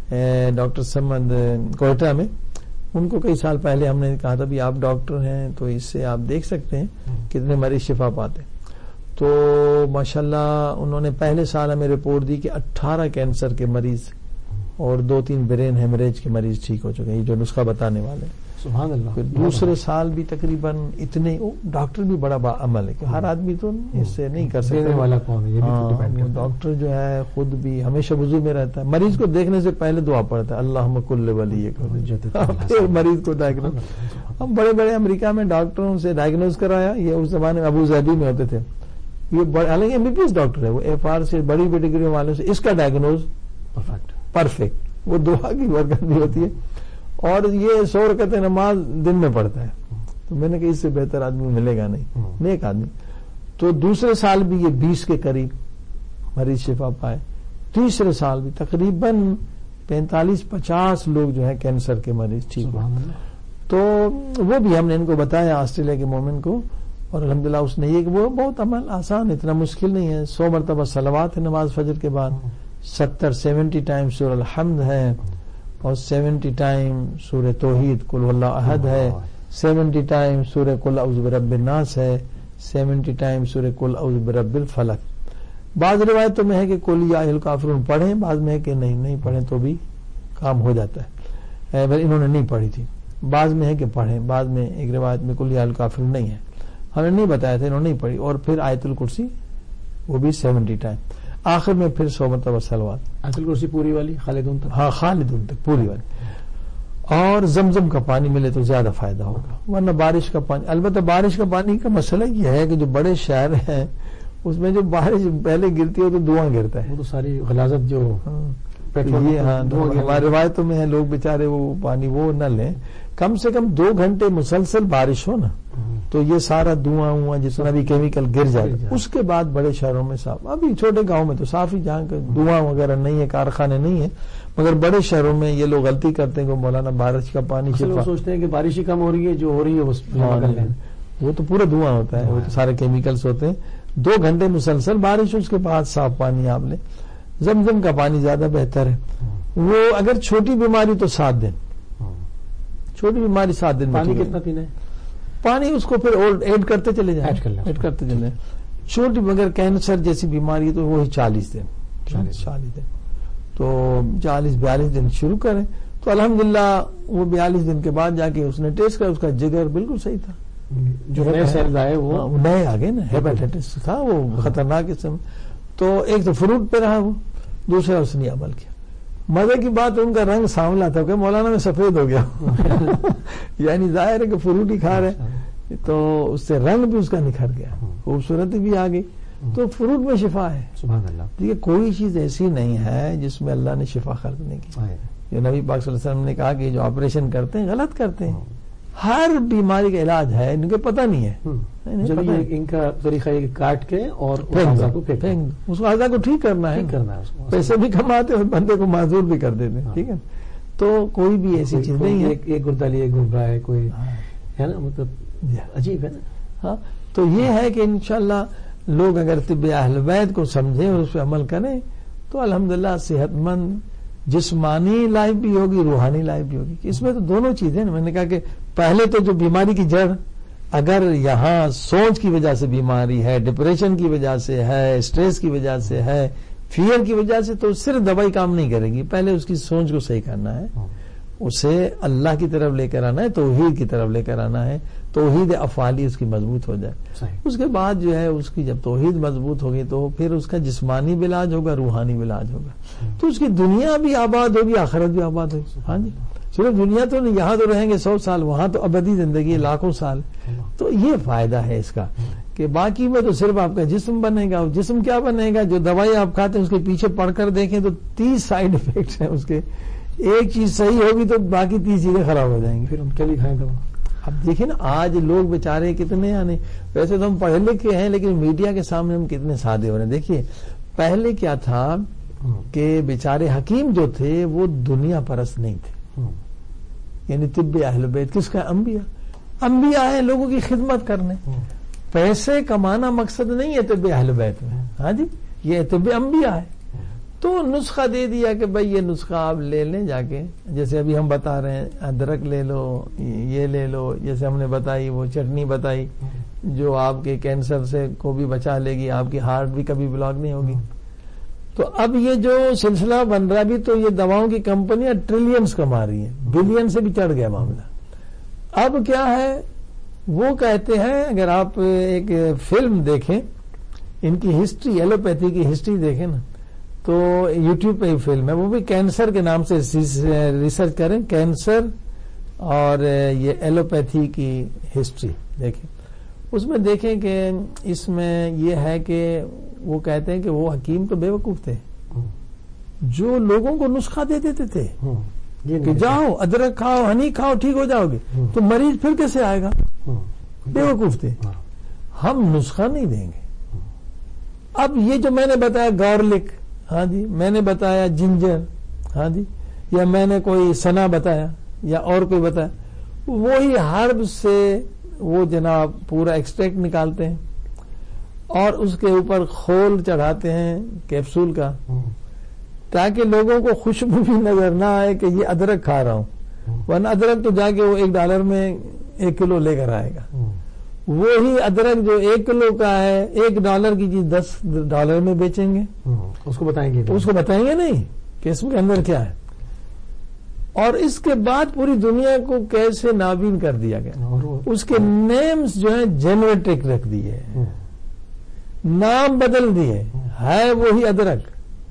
ڈاکٹر سمد کوئٹہ میں، ان کو کئی سال پہلے ہم نے کہا تھا بھی آپ ڈاکٹر ہیں تو اس سے آپ دیکھ سکتے ہیں کتنے مریض شفا پاتے، تو ماشاءاللہ انہوں نے پہلے سال ہمیں رپورٹ دی کہ اٹھارہ کینسر کے مریض اور دو تین برین ہیمریج کے مریض ٹھیک ہو چکے ہیں، یہ جو نسخہ بتانے والے ہیں۔ سبحان اللہ۔ پھر دوسرے سال بھی تقریباً اتنے، ڈاکٹر بھی بڑا با عمل ہے کہ ہر آدمی تو اس سے نہیں کر سکتا، والا کون ہے یہ بھی ڈیپینڈ کرتا ہے۔ ڈاکٹر جو ہے خود بھی ہمیشہ وضو میں رہتا ہے، مریض کو دیکھنے سے پہلے دعا پڑھتا ہے، اللہم کل ولی پھر مریض کو ڈائگنوز۔ ہم بڑے بڑے امریکہ میں ڈاکٹروں سے ڈائگنوز کرایا، یہ اس زمانے میں ابو ظہبی میں ہوتے تھے، یہ حالانکہ M B B S doctor ہے، وہ ایف آر سے بڑی بڑی ڈگری والوں سے، اس کا ڈائگنوز پرفیکٹ پرفیکٹ، وہ دعا کی برکت بھی ہوتی ہے، اور یہ سو رکعت نماز دن میں پڑھتا ہے، تو میں نے کہا اس سے بہتر آدمی ملے گا نہیں، نیک آدمی۔ تو دوسرے سال بھی یہ بیس کے قریب مریض شفا پائے، تیسرے سال بھی تقریباً پینتالیس پچاس لوگ جو ہیں کینسر کے مریض ٹھیک ہوئے، تو وہ بھی ہم نے ان کو بتایا آسٹریلیا کے مومن کو، اور الحمدللہ اس نے یہ کہ وہ بہت عمل آسان، اتنا مشکل نہیں ہے، سو مرتبہ صلوات ہے نماز فجر کے بعد، ستر سیونٹی ٹائم سورہ الحمد ہے، اور سیونٹی ٹائم سورہ توحید قل هو اللہ احد ہے، سیونٹی ٹائم سورہ قل اعوذ برب الناس ہے، سیونٹی ٹائم سورہ قل اعوذ برب الفلق۔ بعض روایتوں میں ہے کہ قل یا ایھا الکافرون پڑھیں، بعض میں ہے کہ نہیں نہیں پڑھیں تو بھی کام ہو جاتا ہے، بل انہوں نے نہیں پڑھی تھی، بعض میں ہے کہ پڑھیں، بعض میں ایک روایت میں قل یا ایھا الکافرون نہیں ہے، ہم نے نہیں بتایا تھا، انہوں نے نہیں پڑھی، اور پھر آیت الکرسی وہ بھی سیونٹی ٹائم، آخر میں پھر سو مرتبہ صلوات، آیت الکرسی پوری والی خالدون تک، ہاں خالدون تک پوری والی، اور زمزم کا پانی ملے تو زیادہ فائدہ ہوگا، ورنہ بارش کا پانی، البتہ بارش کا پانی کا مسئلہ یہ ہے کہ جو بڑے شہر ہیں اس میں جو بارش پہلے گرتی ہے تو دھواں گرتا ہے، وہ تو ساری غلاظت جو یہ ہاں ہماری روایتوں میں ہے، لوگ بےچارے وہ پانی وہ نہ لیں، کم سے کم دو گھنٹے مسلسل بارش ہو نا تو یہ سارا دھواں ہوا جتنا بھی کیمیکل گر جائے، اس کے بعد بڑے شہروں میں صاف، ابھی چھوٹے گاؤں میں تو صاف ہی، جہاں دھواں وغیرہ نہیں ہے، کارخانے نہیں ہے، مگر بڑے شہروں میں یہ لوگ غلطی کرتے ہیں کہ مولانا بارش کا پانی شفا، سوچتے ہیں کہ بارش ہی کم ہو رہی ہے، جو ہو رہی ہے وہ تو پورا دھواں ہوتا ہے، وہ تو سارے کیمیکلز ہوتے ہیں، دو گھنٹے مسلسل بارش اس کے بعد صاف پانی آپ لیں، زمزم کا پانی زیادہ بہتر ہے، وہ اگر چھوٹی بیماری تو سات دن، چھوٹی بیماری سات دن، پانی کتنا پینا ہے؟ پانی اس کو پھر ایڈ کرتے چلے جائیں، ایڈ کرتے چلے جائیں، چھوٹی مگر کینسر جیسی بیماری تو وہی چالیس دن، چالیس دن، تو چالیس بیالیس دن شروع کریں. تو الحمدللہ وہ بیالیس دن کے بعد جا کے اس نے ٹیسٹ کیا, اس کا جگر بالکل صحیح تھا. جو نئے سیلز آئے وہ نئے آ گئے نا, ہیپاٹائٹس تھا وہ خطرناک قسم. تو ایک تو فروٹ پہ رہا وہ, دوسرا اس نے عمل کیا. مزے کی بات ان کا رنگ سانولا تھا کہ مولانا میں سفید ہو گیا یعنی ظاہر ہے کہ فروٹ ہی کھا رہے تو اس سے رنگ بھی اس کا نکھر گیا, خوبصورتی بھی آ گئی. تو فروٹ میں شفا ہے. سبحان اللہ. دیکھیے کوئی چیز ایسی نہیں ہے جس میں اللہ نے شفا خلق نہیں کی. جو نبی پاک صلی اللہ علیہ وسلم نے کہا کہ جو آپریشن کرتے ہیں غلط کرتے ہیں. ہر بیماری کا علاج ہے, ان کو پتہ نہیں ہے. جب ان کا طریقہ یہ کاٹ کے اور اس اعضاء کو ٹھیک کرنا ہے, پیسے بھی کماتے اور بندے کو معذور بھی کر دیتے ہیں. ٹھیک ہے, تو کوئی بھی ایسی چیز نہیں ہے. ایک گردہ لیے گربا ہے کوئی ہے نا, مطلب عجیب ہے نا. ہاں, تو یہ ہے کہ انشاءاللہ لوگ اگر طب اہل بیت کو سمجھیں اور اس پہ عمل کریں تو الحمدللہ صحت مند جسمانی لائف بھی ہوگی, روحانی لائف بھی ہوگی. اس میں تو دونوں چیزیں نا. میں نے کہا کہ پہلے تو جو بیماری کی جڑ اگر یہاں سوچ کی وجہ سے بیماری ہے, ڈپریشن کی وجہ سے ہے, اسٹریس کی وجہ سے ہے, فیئر کی وجہ سے, تو صرف دوائی کام نہیں کرے گی. پہلے اس کی سوچ کو صحیح کرنا ہے, اسے اللہ کی طرف لے کر آنا ہے, توحید کی طرف لے کر آنا ہے, توحید افعالی اس کی مضبوط ہو جائے. اس کے بعد جو ہے اس کی جب توحید مضبوط ہوگی تو پھر اس کا جسمانی بھی علاج ہوگا, روحانی بھی علاج ہوگا, تو اس کی دنیا بھی آباد ہوگی, آخرت بھی آباد ہوگی. ہاں جی, صرف دنیا تو نہیں, یہاں تو رہیں گے سو سال, وہاں تو ابدی زندگی ہے لاکھوں سال. تو یہ فائدہ ہے اس کا کہ باقی میں تو صرف آپ کا جسم بنے گا. جسم کیا بنے گا, جو دوائی آپ کھاتے ہیں اس کے پیچھے پڑھ کر دیکھیں تو تیس سائیڈ افیکٹس ہیں اس کے. ایک چیز صحیح ہوگی تو باقی تیس چیزیں خراب ہو جائیں گی. پھر ہم کیا بھی کھائیں دوا. اب دیکھیں نا آج لوگ بیچارے کتنے آنے, ویسے تو ہم پڑھے لکھے ہیں لیکن میڈیا کے سامنے ہم کتنے سادے ہو رہے ہیں. دیکھیے پہلے کیا تھا کہ بیچارے حکیم جو تھے وہ دنیا پرست نہیں تھے. یعنی طب اہل بیت کس کا, انبیاء. انبیاء ہیں لوگوں کی خدمت کرنے. پیسے کمانا مقصد نہیں ہے طب اہل بیت میں. ہاں جی, یہ طب انبیاء ہے. تو نسخہ دے دیا کہ بھائی یہ نسخہ آپ لے لیں جا کے, جیسے ابھی ہم بتا رہے ہیں ادرک لے لو, یہ لے لو, جیسے ہم نے بتائی وہ چٹنی بتائی جو آپ کے کینسر سے کو بھی بچا لے گی, آپ کی ہارٹ بھی کبھی بلاک نہیں ہوگی. تو اب یہ جو سلسلہ بن رہا بھی تو یہ دواؤں کی کمپنیاں ٹریلینز کما رہی ہیں, بلین سے بھی چڑھ گیا معاملہ. اب کیا ہے وہ کہتے ہیں, اگر آپ ایک فلم دیکھیں ان کی ہسٹری, ایلوپیتھی کی ہسٹری دیکھیں نا, تو یوٹیوب پہ ہی فلم ہے, وہ بھی کینسر کے نام سے ریسرچ کریں, کینسر اور یہ ایلوپیتھی کی ہسٹری دیکھیں. اس میں دیکھیں کہ اس میں یہ ہے کہ وہ کہتے ہیں کہ وہ حکیم تو بے وقوف تھے جو لوگوں کو نسخہ دے دیتے تھے کہ جاؤ ادرک کھاؤ, ہنی کھاؤ, ٹھیک ہو جاؤ گے. تو مریض پھر کیسے آئے گا, بے وقوف تھے. ہم نسخہ نہیں دیں گے. اب یہ جو میں نے بتایا گارلک, ہاں جی, میں نے بتایا جنجر, ہاں جی, یا میں نے کوئی سنا بتایا یا اور کوئی بتایا, وہی ہرب سے وہ جناب پورا ایکسٹریکٹ نکالتے ہیں اور اس کے اوپر خول چڑھاتے ہیں کیپسول کا, تاکہ لوگوں کو خوشبو بھی نظر نہ آئے کہ یہ ادرک کھا رہا ہوں. ورنہ ادرک تو جا کے وہ ایک ڈالر میں ایک کلو لے کر آئے گا. وہی ادرک جو ایک کلو کا ہے ایک ڈالر کی چیز دس ڈالر میں بیچیں گے. اس کو بتائیں گے اس کو بتائیں گے نہیں کہ اس کے اندر کیا ہے. اور اس کے بعد پوری دنیا کو کیسے نابین کر دیا گیا. اس کے نیمز جو ہیں جنریٹک رکھ دیے, نام بدل دیے. ہے وہی ادرک,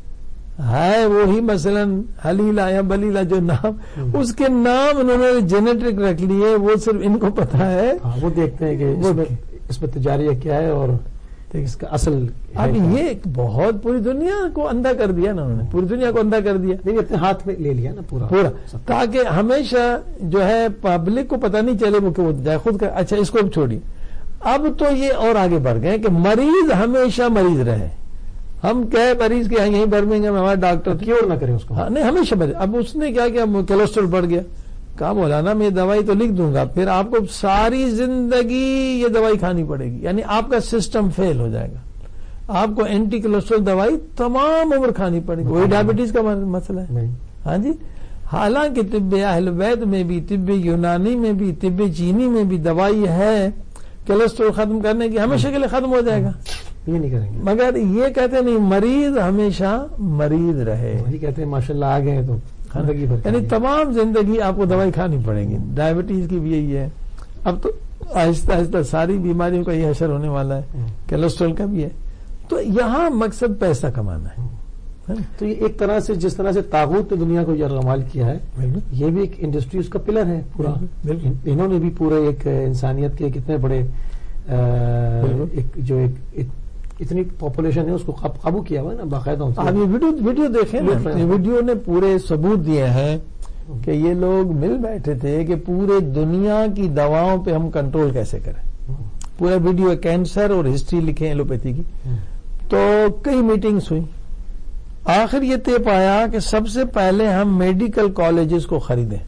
ہے وہی مثلا حلیلہ یا بلیلہ جو نام, اس کے نام انہوں نے جینیٹک رکھ لیے. وہ صرف ان کو پتا ہے, وہ دیکھتے ہیں کہ اس میں تجاریہ کیا ہے اور اس کا اصل. اب یہ بہت پوری دنیا کو اندھا کر دیا نا, انہوں نے پوری دنیا کو اندھا کر دیا. نہیں, اپنے ہاتھ میں لے لیا نا پورا پورا, تاکہ ہمیشہ جو ہے پبلک کو پتہ نہیں چلے وہ کہ وہ جائے خود کر. اچھا اس کو اب چھوڑی. اب تو یہ اور آگے بڑھ گئے کہ مریض ہمیشہ مریض رہے. ہم کہے مریض کے یہیں برمنگھم میں ہمارا ڈاکٹر کیور نہ کرے اس کو. ہاں نہیں, ہمیشہ مریض. اب اس نے کیا کیا, کولیسٹرول بڑھ گیا, کہا مولانا میں یہ دوائی تو لکھ دوں گا, پھر آپ کو ساری زندگی یہ دوائی کھانی پڑے گی. یعنی آپ کا سسٹم فیل ہو جائے گا. آپ کو اینٹی کولیسٹرول دوائی تمام عمر کھانی پڑے گی. وہی ڈائبٹیز کا مسئلہ ہے. ہاں جی, حالانکہ طب اہل بیت میں بھی, طب یونانی میں بھی, طب چینی میں بھی دوائی ہے کولیسٹرول ختم کرنے کی, ہمیشہ کے لیے ختم ہو جائے گا. یہ نہیں کریں گے. مگر یہ کہتے نہیں مریض ہمیشہ مریض رہے. یہ کہتے ہیں ماشاء اللہ آ گئے تو زندگی بھر یعنی تمام زندگی آپ کو دوائی کھانی پڑے گی. ڈائبٹیز کی بھی یہی ہے. اب تو آہستہ آہستہ ساری بیماریوں کا یہ اثر ہونے والا ہے. کولیسٹرول کا بھی ہے. تو یہاں مقصد پیسہ کمانا ہے. تو یہ ایک طرح سے جس طرح سے طاغوت نے دنیا کو یرغمال کیا ہے, یہ بھی ایک انڈسٹری اس کا پلر ہے پورا. انہوں نے بھی پورے ایک انسانیت کے کتنے بڑے ایک جو ایک اتنی پاپولیشن ہے اس کو قابو کیا ہوا ہے نا باقاعدہ. آپ یہ ویڈیو ویڈیو دیکھیں نا, ویڈیو نے پورے ثبوت دیے ہیں کہ یہ لوگ مل بیٹھے تھے کہ پورے دنیا کی دواؤں پہ ہم کنٹرول کیسے کریں. پورا ویڈیو کینسر اور ہسٹری لکھیں ایلوپیتھی کی. تو کئی میٹنگز ہوئی. آخر یہ طے پایا کہ سب سے پہلے ہم میڈیکل کالجز کو خریدیں.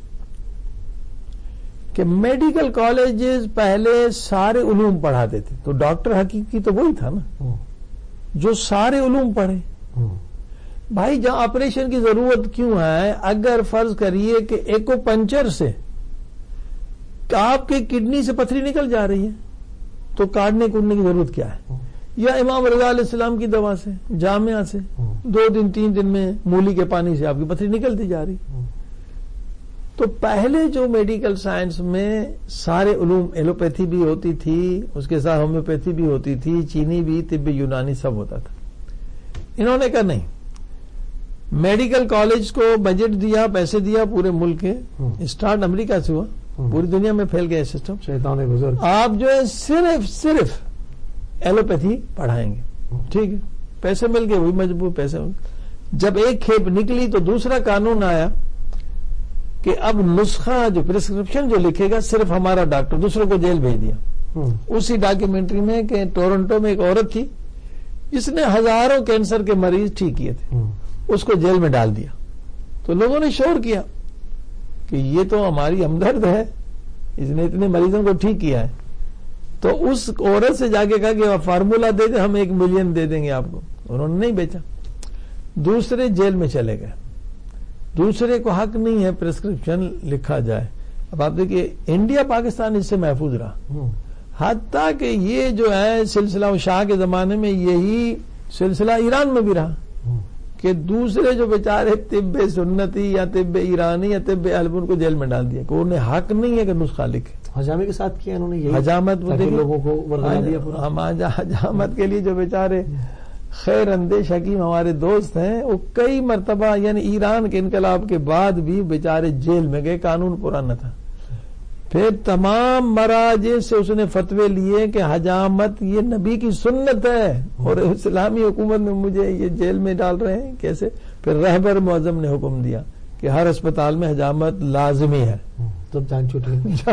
کہ میڈیکل کالجز پہلے سارے علوم پڑھاتے تھے, تو ڈاکٹر حقیقی تو وہی تھا نا جو سارے علوم پڑھے. بھائی جہاں آپریشن کی ضرورت کیوں ہے؟ اگر فرض کریے کہ ایکو پنچر سے آپ کے کڈنی سے پتھری نکل جا رہی ہے تو کاٹنے کوڑنے کی ضرورت کیا ہے؟ یا امام رضا علیہ السلام کی دوا سے, جامعہ سے دو دن تین دن میں مولی کے پانی سے آپ کی پتھری نکلتی جا رہی. تو پہلے جو میڈیکل سائنس میں سارے علوم, ایلوپیتھی بھی ہوتی تھی, اس کے ساتھ ہومیوپیتھی بھی ہوتی تھی, چینی بھی, طب یونانی سب ہوتا تھا. انہوں نے کہا نہیں, میڈیکل کالج کو بجٹ دیا, پیسے دیا پورے ملک کے, اسٹارٹ امریکہ سے ہوا, پوری دنیا میں پھیل گیا سسٹم. شیطان بزرگ آپ جو ہے صرف صرف ایلوپیتھی پڑھائیں گے, ٹھیک ہے, پیسے مل گئے, وہی مجبور پیسے. جب ایک کھیپ نکلی تو دوسرا قانون آیا کہ اب نسخہ جو پرسکرپشن جو لکھے گا صرف ہمارا ڈاکٹر, دوسروں کو جیل بھیج دیا. اسی ڈاکیومنٹری میں کہ ٹورنٹو میں ایک عورت تھی جس نے ہزاروں کینسر کے مریض ٹھیک کیے تھے, اس کو جیل میں ڈال دیا. تو لوگوں نے شور کیا کہ یہ تو ہماری ہمدرد ہے, اس نے اتنے مریضوں کو ٹھیک کیا ہے. تو اس عورت سے جا کے کہا کہ فارمولا دے دیں, ہم ایک ملین دے دیں گے آپ کو. انہوں نے نہیں بیچا. دوسرے جیل میں چلے گئے. دوسرے کو حق نہیں ہے پرسکرپشن لکھا جائے. اب آپ دیکھیے انڈیا پاکستان اس سے محفوظ رہا, حتیٰ کہ یہ جو ہے سلسلہ شاہ کے زمانے میں یہی سلسلہ ایران میں بھی رہا کہ دوسرے جو بیچارے طب سنتی یا طب ایرانی یا طب البن کو جیل میں ڈال دیا کہ انہیں حق نہیں ہے کہ نسخہ لکھے. حجامت کے ساتھ کیا انہوں نے, حجامت لوگوں کو ورگلا دیا پورا. ہم حجامت کے لیے جو بیچارے خیر اندیش حکیم ہمارے دوست ہیں, وہ کئی مرتبہ یعنی ایران کے انقلاب کے بعد بھی بیچارے جیل میں گئے, قانون پرانا تھا. پھر تمام مراجع سے اس نے فتوے لیے کہ حجامت یہ نبی کی سنت ہے اور اسلامی حکومت میں مجھے یہ جیل میں ڈال رہے ہیں کیسے. پھر رہبر معظم نے حکم دیا کہ ہر اسپتال میں حجامت لازمی ہے. تب جان چھوٹی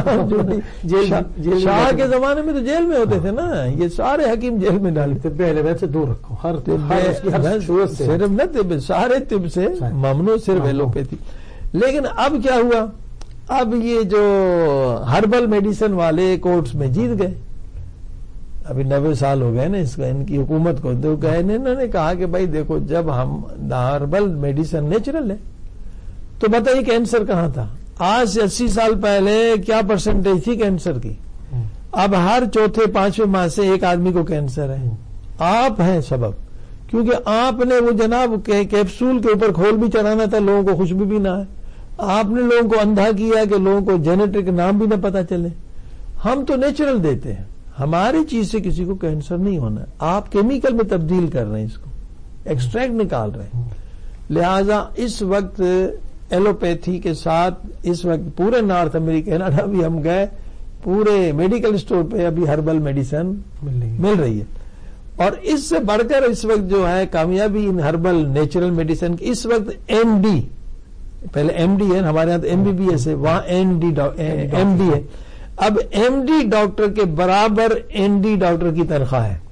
شاہ کے زمانے میں تو جیل میں ہوتے تھے نا, یہ سارے حکیم جیل میں ڈالے. طب اہل سے دور رکھو, ہر صرف نہ طب, سارے طب سے ممنوع, صرف ایلوپیتھی. لیکن اب کیا ہوا, اب یہ جو ہربل میڈیسن والے کورٹس میں جیت گئے. ابھی نوے سال ہو گئے نا اس کا, ان کی حکومت کو. تو گئے انہوں نے کہا کہ بھائی دیکھو, جب ہم ہربل میڈیسن نیچرل ہے تو بتائیے کینسر کہاں تھا؟ آج سے اسی سال پہلے کیا پرسنٹیج تھی کینسر کی؟ اب ہر چوتھے پانچویں ماہ سے ایک آدمی کو کینسر ہے. آپ ہیں سبب, کیونکہ آپ نے وہ جناب کیپسول کے اوپر کھول بھی چڑھانا تھا, لوگوں کو خوشبو بھی نہ آئے. آپ نے لوگوں کو اندھا کیا کہ لوگوں کو جینیٹک نام بھی نہ پتا چلے. ہم تو نیچرل دیتے ہیں, ہماری چیز سے کسی کو کینسر نہیں ہونا. آپ کیمیکل میں تبدیل کر رہے ہیں, اس کو ایکسٹریکٹ نکال رہے ہیں. لہذا اس وقت ایلوپیتھی کے ساتھ اس وقت پورے نارتھ امریکہ کینیڈا بھی ہم گئے, پورے میڈیکل اسٹور پہ ابھی ہربل میڈیسن مل رہی ہے. اور اس سے بڑھ کر اس وقت جو ہے کامیابی ان ہربل نیچرل میڈیسن کی, اس وقت ایم ڈی, پہلے ایم ڈی ہے ہمارے یہاں تو ایم بی بی ایس ہے, وہاں ایم ڈی ایم ڈی ہے. اب ایم ڈی ڈاکٹر کے برابر این ڈی ڈاکٹر کی تنخواہ ہے.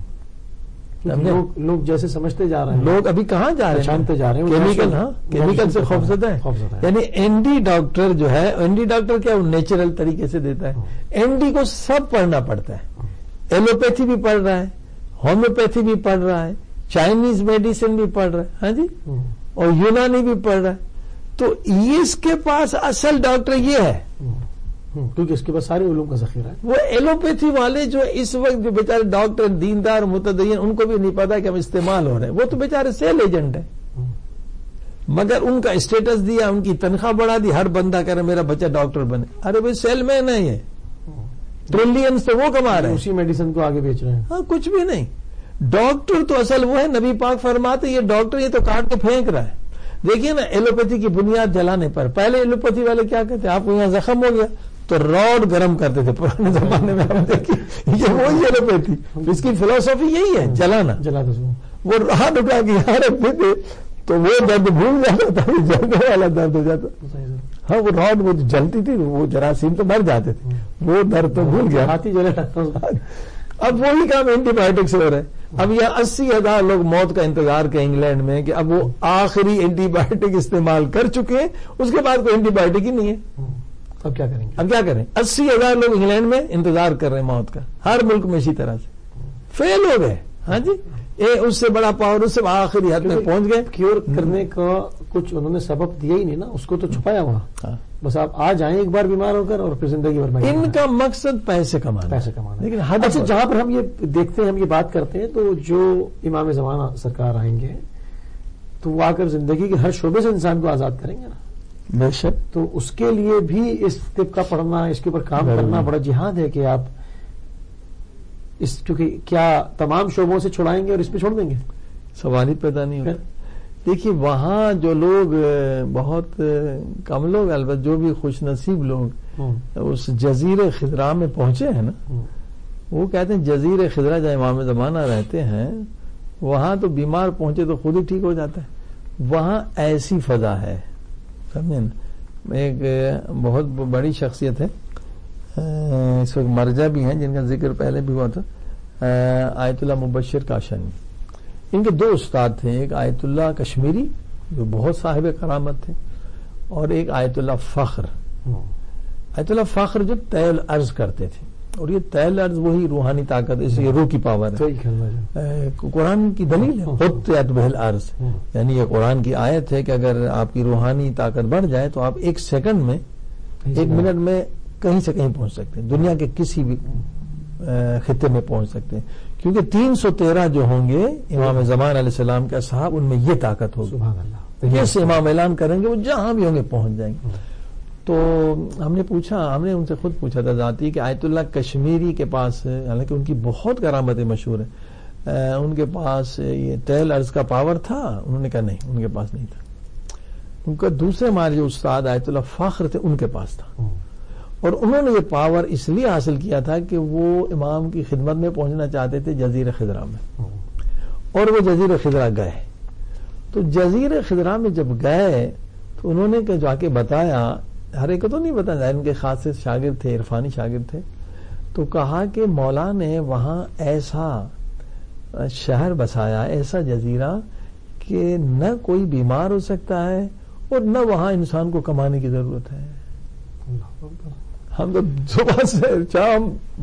لوگ لوگ جیسے سمجھتے جا رہے ہیں, لوگ ابھی کہاں جا رہے ہیں, جانتے جا رہے ہیں کیمیکل, ہاں کیمیکل سے خوفزدہ ہے. یعنی این ڈی ڈاکٹر جو ہے, این ڈی ڈاکٹر کیا وہ نیچرل طریقے سے دیتا ہے. این ڈی کو سب پڑھنا پڑتا ہے, ایلوپیتھی بھی پڑھ رہا ہے, ہومیوپیتھی بھی پڑھ رہا ہے, چائنیز میڈیسن بھی پڑھ رہا ہے, ہاں جی, اور یونانی بھی پڑھ رہا ہے. تو اس کے پاس اصل ڈاکٹر یہ ہے کیونکہ اس کے پاس سارے علوم کا ذخیرہ ہے. وہ ایلوپیتھی والے جو اس وقت جو بیچارے ڈاکٹر دیندار متدین ان کو بھی نہیں پتا کہ ہم استعمال ہو رہے ہیں, وہ تو بیچارے سیل ایجنٹ ہیں, مگر ان کا اسٹیٹس دیا, ان کی تنخواہ بڑھا دی, ہر بندہ کہہ رہا میرا بچہ ڈاکٹر بنے. ارے بھائی سیل مین ہے, یہ ٹریلینز تو وہ کما رہے ہیں, اسی میڈیسن کو آگے بیچ رہے ہیں. ہاں کچھ بھی نہیں. ڈاکٹر تو اصل وہ ہے, نبی پاک فرماتے یہ ڈاکٹر یہ تو کاٹ کے پھینک رہا ہے. دیکھیے نا ایلوپیتھی کی بنیاد جلانے پر, پہلے ایلوپیتھی والے کیا کہتے ہیں, آپ کو یہاں زخم ہو گیا تو راڈ گرم کرتے تھے پرانے زمانے میں. ہم دیکھیے یہ وہی ایلوپیتھی, اس کی فلسفی یہی ہے, جلانا. جلاتا وہ راڈ اٹھا کے یہاں رکھتے تھے تو وہ درد بھول جاتا تھا, جلنے والا درد ہو جاتا. ہاں وہ راڈ وہ جلتی تھی, وہ جراثیم تو مر جاتے تھے, وہ درد تو بھول گیا. ہاتھی جلے لگتا. اب وہی کام اینٹی بایوٹک سے ہو رہا ہے. اب یہ اسی ہزار لوگ موت کا انتظار کے انگلینڈ میں کہ اب وہ آخری اینٹی بایوٹک استعمال کر چکے ہیں, اس کے بعد کوئی اینٹی بایوٹک ہی نہیں ہے. اب کیا کریں گے؟ اب کیا کریں؟ اسی ہزار لوگ انگلینڈ میں انتظار کر رہے ہیں موت کا, ہر ملک میں اسی طرح سے فیل ہو گئے. ہاں جی, اے اس سے بڑا پاور, اس سے آخری حد میں پہنچ گئے. کیور کرنے کا کچھ انہوں نے سبب دیا ہی نہیں نا, اس کو تو چھپایا وہاں. بس آپ آ جائیں ایک بار بیمار ہو کر اور پھر زندگی بھر میں. ان کا مقصد پیسے کمانا, پیسے کمانا. لیکن اچھا جہاں پر ہم یہ دیکھتے ہیں, ہم یہ بات کرتے ہیں, تو جو امام زمانہ سرکار آئیں گے تو وہ آ کر زندگی کے ہر شعبے سے انسان کو آزاد کریں گے نا. بے شک. تو اس کے لیے بھی اس طب کا پڑھنا, اس کے اوپر کام کرنا بڑا جہاد ہے کہ آپ اس, کیونکہ کیا تمام شعبوں سے چھڑائیں گے اور اس پہ چھوڑ دیں گے؟ سوال ہی پیدا نہیں ہوتا. دیکھیے وہاں جو لوگ بہت کم لوگ, البتہ جو بھی خوش نصیب لوگ اس جزیرے خضرا میں پہنچے ہیں نا, وہ کہتے ہیں جزیرے خضرا جہاں امام زمانہ رہتے ہیں وہاں تو بیمار پہنچے تو خود ہی ٹھیک ہو جاتا ہے. وہاں ایسی فضا ہے, سمجھیں. ایک بہت بڑی شخصیت ہے, اس وقت مرجع بھی ہیں, جن کا ذکر پہلے بھی ہوا تھا, آیت اللہ مبشر کاشانی. ان کے دو استاد تھے, ایک آیت اللہ کشمیری جو بہت صاحب کرامت تھے, اور ایک آیت اللہ فخر. آیت اللہ فخر جو تیل عرض کرتے تھے, اور یہ تیل عرض وہی روحانی طاقت, اس یہ روح کی پاور ہے, قرآن کی دلیل ہے. حطت بہل عرض, یعنی یہ قرآن کی آیت ہے کہ اگر آپ کی روحانی طاقت بڑھ جائے تو آپ ایک سیکنڈ میں, ایک منٹ میں کہیں سے کہیں پہنچ سکتے ہیں, دنیا کے کسی بھی خطے میں پہنچ سکتے ہیں. کیونکہ تین سو تیرہ جو ہوں گے امام زمان علیہ السلام کے اصحاب, ان میں یہ طاقت ہوگی. سبحان اللہ. جیسے امام اعلان کریں گے وہ جہاں بھی ہوں گے پہنچ جائیں گے. تو ہم نے پوچھا, ہم نے ان سے خود پوچھا تھا ذاتی کہ آیت اللہ کشمیری کے پاس, حالانکہ ان کی بہت کرامتیں مشہور ہیں, ان کے پاس یہ تیل عرض کا پاور تھا؟ انہوں نے کہا نہیں, ان کے پاس نہیں تھا. ان کا دوسرے ہمارے جو استاد آیت اللہ فخر تھے, ان کے پاس تھا. اور انہوں نے یہ پاور اس لیے حاصل کیا تھا کہ وہ امام کی خدمت میں پہنچنا چاہتے تھے جزیرہ خضرا میں, اور وہ جزیرہ خضرا گئے. تو جزیرہ خضرا میں جب گئے تو انہوں نے جا کے بتایا, ہر ایک کو تو نہیں بتایا, ان کے خاص شاگرد تھے, عرفانی شاگرد تھے, تو کہا کہ مولا نے وہاں ایسا شہر بسایا, ایسا جزیرہ کہ نہ کوئی بیمار ہو سکتا ہے اور نہ وہاں انسان کو کمانے کی ضرورت ہے. ہم تو صبح سے شام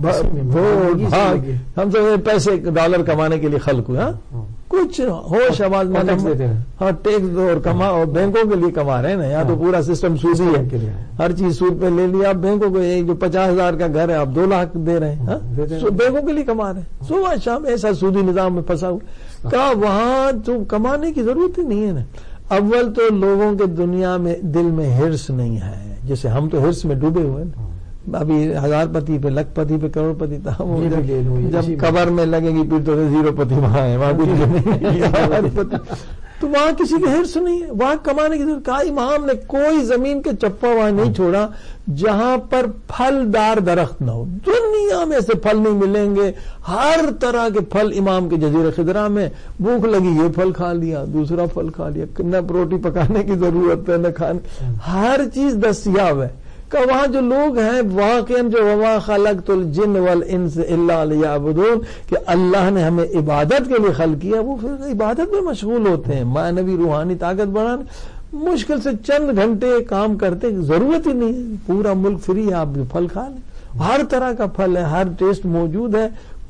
ہم سب پیسے ڈالر کمانے کے لیے خلق ہوئے, کچھ ہوش آواز ہاں ٹیکس دو اور کما, اور بینکوں کے لیے کما رہے ہیں نا. یہاں تو پورا سسٹم سودی ہے, ہر چیز سود پہ لے لیا. آپ بینکوں کو جو پچاس ہزار کا گھر ہے آپ دو لاکھ دے رہے ہیں, بینکوں کے لیے کما رہے ہیں. صبح شام ایسا سودی نظام میں پھنسا ہوا. کہا وہاں تو کمانے کی ضرورت ہی نہیں ہے نا. اول تو لوگوں کے دنیا میں دل میں ہرس نہیں ہے, جیسے ہم تو ہرس میں ڈوبے ہوئے نا. ابھی ہزار پتی پہ, لکھ پتی پہ, کروڑ پتی تھا. جب قبر میں لگے گی پھر تو زیرو پتی وہاں ہے, وہاں کچھ نہیں. تو وہاں کسی کی ہرس نہیں ہے, وہاں کمانے کی ضرورت. کہا امام نے کوئی زمین کے چپا وہاں نہیں چھوڑا جہاں پر پھلدار درخت نہ ہو. دنیا میں سے پھل نہیں ملیں گے, ہر طرح کے پھل امام کے جزیرہ خضرا میں. بھوک لگی یہ پھل کھا لیا, دوسرا پھل کھا لیا, نہ روٹی پکانے کی ضرورت ہے نہ کھانے, ہر چیز دستیاب ہے. کہ وہاں جو لوگ ہیں واقعا جو وما خلقت الجن والانس الا لیعبدون, کہ اللہ نے ہمیں عبادت کے لیے خلق کیا, وہ پھر عبادت میں مشغول ہوتے ہیں. معنوی روحانی طاقت بڑھانے مشکل سے چند گھنٹے کام کرتے, ضرورت ہی نہیں ہے. پورا ملک فری ہے, آپ بھی پھل کھا لیں, ہر طرح کا پھل ہے, ہر ٹیسٹ موجود ہے,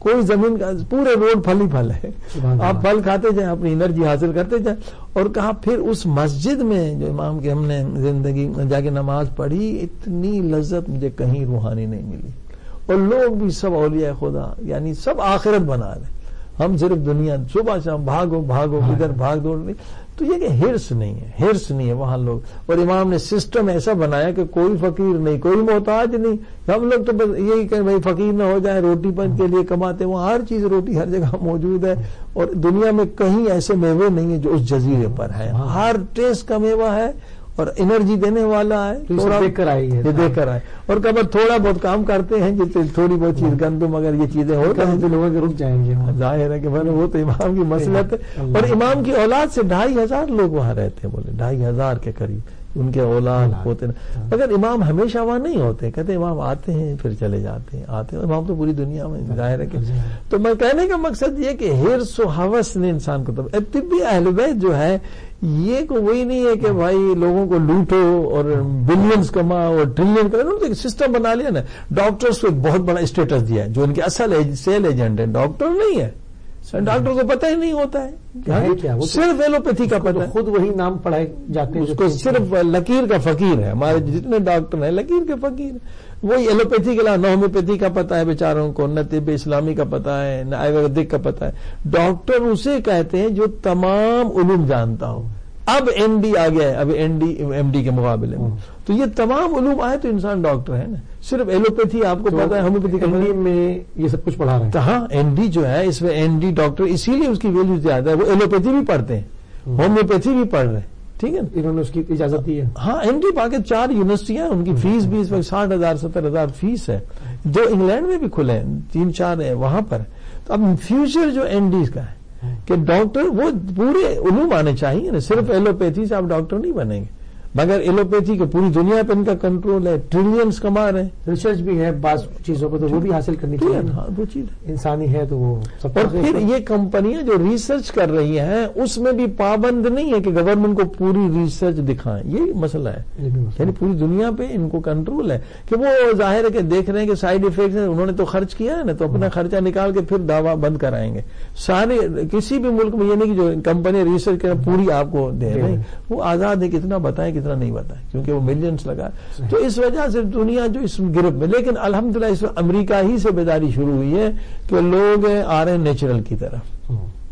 کوئی زمین کا پورے روڈ پھل ہی پھل ہے. آپ پھل کھاتے جائیں, اپنی انرجی حاصل کرتے جائیں. اور کہا پھر اس مسجد میں جو امام کی ہم نے زندگی جا کے نماز پڑھی, اتنی لذت مجھے کہیں روحانی نہیں ملی. اور لوگ بھی سب اولیاء خدا, یعنی سب آخرت بنا رہے, ہم صرف دنیا صبح شام بھاگو بھاگو ادھر بھاگ دوڑ رہی. تو یہ کہ ہرس نہیں ہے, ہرس نہیں ہے وہاں لوگ. اور امام نے سسٹم ایسا بنایا کہ کوئی فقیر نہیں, کوئی محتاج نہیں. ہم لوگ تو بس یہی کہ بھائی فقیر نہ ہو جائے, روٹی پن کے لیے کماتے. وہاں ہر چیز روٹی ہر جگہ موجود ہے. اور دنیا میں کہیں ایسے میوے نہیں ہیں جو اس جزیرے پر ہے. ہر ٹیسٹ کا میوہ ہے اور انرجی دینے والا ہے. تھوڑا دیکھ کر آئی ہے, یہ دیکھ کر آئے. اور کبھی تھوڑا بہت کام کرتے ہیں جس تھوڑی بہت چیز گندم اگر یہ چیزیں ہو تو لوگوں کے رک جائیں گے. ظاہر ہے کہ وہ تو امام کی مسلط ہے. اور امام کی اولاد سے ڈھائی ہزار لوگ وہاں رہتے ہیں, بولے ڈھائی ہزار کے قریب ان کے اولاد ہوتے ہیں. مگر امام ہمیشہ وہاں نہیں ہوتے, کہتے امام آتے ہیں پھر چلے جاتے ہیں, آتے ہیں. امام تو پوری دنیا میں ظاہر ہے کہ. تو میں کہنے کا مقصد یہ کہ ہرس و ہوس نے انسان کو تب. طبی اہل بیت جو ہے یہ کو وہی نہیں ہے کہ بھائی لوگوں کو لوٹو اور بلینز کماؤ اور ٹریلین کرو. ایک سسٹم بنا لیا نا. ڈاکٹرز کو ایک بہت بڑا اسٹیٹس دیا ہے جو ان کے اصل سیل ایجنٹ ہے. ڈاکٹر نہیں ہے, ڈاکٹر کو پتہ ہی نہیں ہوتا ہے, صرف ایلوپیتھی کا پتہ ہے. خود وہی نام پڑھائے جاتے ہیں, اس کو صرف لکیر کا فقیر ہے. ہمارے جتنے ڈاکٹر ہیں لکیر کے فقیر ہیں. وہی ایلوپیتھی کے علاوہ نہ ہومیوپیتھی کا پتہ ہے بیچاروں کو, نہ طب اسلامی کا پتہ ہے, نہ آیورویدک کا پتہ ہے. ڈاکٹر اسے کہتے ہیں جو تمام علوم جانتا ہو. اب این ڈی آ گیا ہے, اب این ڈی ایم ڈی کے مقابلے میں. تو یہ تمام علوم آئے تو انسان ڈاکٹر ہے نا. صرف ایلوپیتھی آپ کو پتا ہے, ہومیوپیتھی کا میں یہ سب کچھ پڑھا رہے ہیں. ہاں این ڈی جو ہے اس میں این ڈی ڈاکٹر, اسی لیے اس کی ویلیو زیادہ ہے. وہ ایلوپیتھی بھی پڑھتے ہیں, ہومیوپیتھی بھی پڑھ رہے ہیں. ٹھیک ہے, انہوں نے اس کی اجازت دی ہے. ہاں این ڈی باقی چار یونیورسٹیاں, ان کی فیس بھی اس وقت ساٹھ ہزار ستر ہزار فیس ہے. جو انگلینڈ میں بھی کھلے ہیں, تین چار ہیں وہاں پر. تو اب فیوچر جو این ڈی کا ہے کہ ڈاکٹر وہ پورے علوم آنے چاہیے نا. صرف ایلوپیتھی سے آپ ڈاکٹر نہیں بنیں گے. مگر ایلوپیتھی کے پوری دنیا پہ ان کا کنٹرول ہے, ٹریلینز کما رہے ہیں. ریسرچ بھی ہے بعض چیزوں پہ, تو وہ بھی حاصل کرنی چاہیے. ہاں وہ چیز انسانی ہے تو وہ سب. اور پھر یہ کمپنیاں جو ریسرچ کر رہی ہیں اس میں بھی پابند نہیں ہے کہ گورنمنٹ کو پوری ریسرچ دکھائیں. یہ مسئلہ ہے, یعنی پوری دنیا پہ ان کو کنٹرول ہے کہ وہ ظاہر ہے کہ دیکھ رہے ہیں کہ سائیڈ افیکٹس ہیں. انہوں نے تو خرچ کیا ہے نا, تو اپنا خرچہ نکال کے پھر دعویٰ بند کرائیں گے. سارے کسی بھی ملک میں یہ نہیں کہ جو کمپنی ریسرچ کریں پوری آپ کو دے رہے, وہ آزاد ہے کتنا بتائیں کتنا نہیں بتائیں, کہ وہ ملینز لگا. تو اس وجہ سے دنیا جو اس گروپ میں, لیکن الحمدللہ اس میں امریکہ ہی سے بیداری شروع ہوئی ہے کہ لوگ آ رہے ہیں نیچرل کی طرف.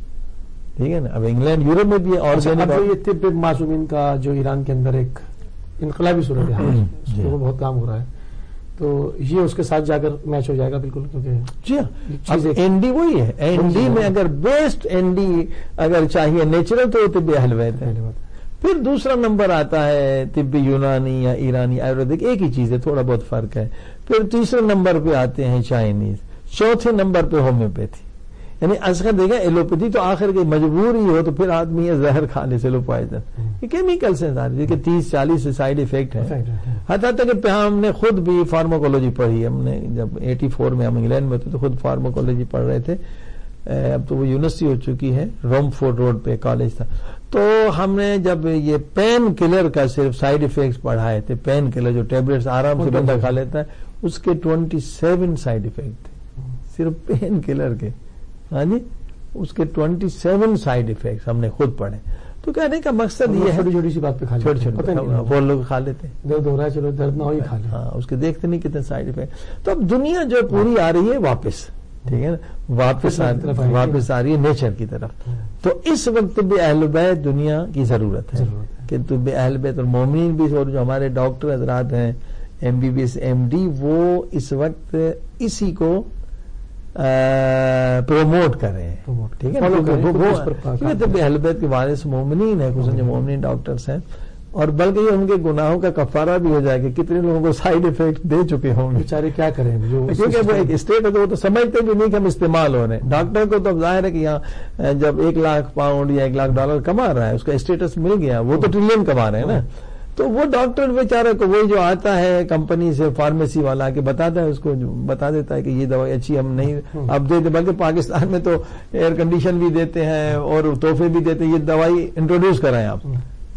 ٹھیک ہے نا. اب انگلینڈ یورپ میں بھی آرگینک. یہ طب معصومین کا جو ایران کے اندر ایک انقلابی صورت ہے, اس پہ بہت کام ہو رہا ہے. تو یہ اس کے ساتھ جا کر میچ ہو جائے گا بالکل, کیونکہ جی ہاں این ڈی وہی ہے. این ڈی میں اگر بیسٹ این ڈی اگر چاہیے نیچرل تو طب اہل بیت ہے. پھر دوسرا نمبر آتا ہے طب یونانی یا ایرانی آیورویدک, ایک ہی چیز ہے, تھوڑا بہت فرق ہے. پھر تیسرے نمبر پہ آتے ہیں چائنیز, چوتھے نمبر پہ ہومیوپیتھی. یعنی اصغر دیکھا ایلوپیتھی تو آخر کے مجبور ہی ہو تو پھر آدمی یہ زہر کھا لے, سیلو پوائزن. یہ کیمیکلس ہیں سارے, کہ تیس چالیس سائیڈ افیکٹ ہیں. حتیٰ تک کہ ہم نے خود بھی فارماکولوجی پڑھی. ہم نے جب ایٹی فور میں ہم انگلینڈ میں تھے تو خود فارماکولوجی پڑھ رہے تھے. اب تو وہ یونیورسٹی ہو چکی ہے, روم فورڈ روڈ پہ کالج تھا. تو ہم نے جب یہ پین کلر کا صرف سائیڈ افیکٹس پڑھائے تھے, پین کلر جو ٹیبلٹس آرام سے بندہ کھا لیتا ہے, اس کے ٹوینٹی سیون سائیڈ افیکٹ تھے صرف پین کلر کے. ہاں جی, اس کے ٹوینٹی سیون سائیڈ افیکٹس ہم نے خود پڑھے. تو کہنے کا مقصد یہ ہے, چھوٹی چھوٹی سی بات پہ کھا چھوٹی چھوٹی وہ لوگ کھا لیتے ہیں, درد ہو رہا ہے چلو درد نہ ہو ہی کھا لیں. ہاں, اس کے دیکھتے نہیں کتنے سائیڈ افیکٹ. تو اب دنیا جو پوری آ رہی ہے واپس, ٹھیک ہے نا, واپس واپس آ رہی ہے نیچر کی طرف. تو اس وقت طب اہل بیت دنیا کی ضرورت ہے کہ طب اہل بیت اور مومنین بھی, اور جو ہمارے ڈاکٹر حضرات ہیں M B B S M D, وہ اس وقت اسی کو پروموٹ کر رہے ہیں. ٹھیک ہے, طب اہل بیت کے وارث مومنین ہیں, خصوصاً جو مومنین ڈاکٹرس ہیں. اور بلکہ یہ ان کے گناہوں کا کفارہ بھی ہو جائے کہ کتنے لوگوں کو سائیڈ افیکٹ دے چکے ہوں گے. بیچارے کیا کریں, کیونکہ وہ ایک اسٹیٹ ہے تو وہ تو سمجھتے بھی نہیں کہ ہم استعمال ہو رہے ہیں. ڈاکٹر کو تو ظاہر ہے کہ یہاں جب ایک لاکھ پاؤنڈ یا ایک لاکھ ڈالر کما رہا ہے, اس کا اسٹیٹس مل گیا, وہ تو ٹریلین کما رہے ہیں نا. تو وہ ڈاکٹر بیچارے کو وہی جو آتا ہے کمپنی سے, فارمیسی والا کے بتاتا ہے, اس کو بتا دیتا ہے کہ یہ دوائی اچھی ہم نہیں اب دیتے, بلکہ پاکستان میں تو ایئر کنڈیشن بھی دیتے ہیں اور تحفے بھی دیتے ہیں, یہ دوائی انٹروڈیوس کرائیں آپ,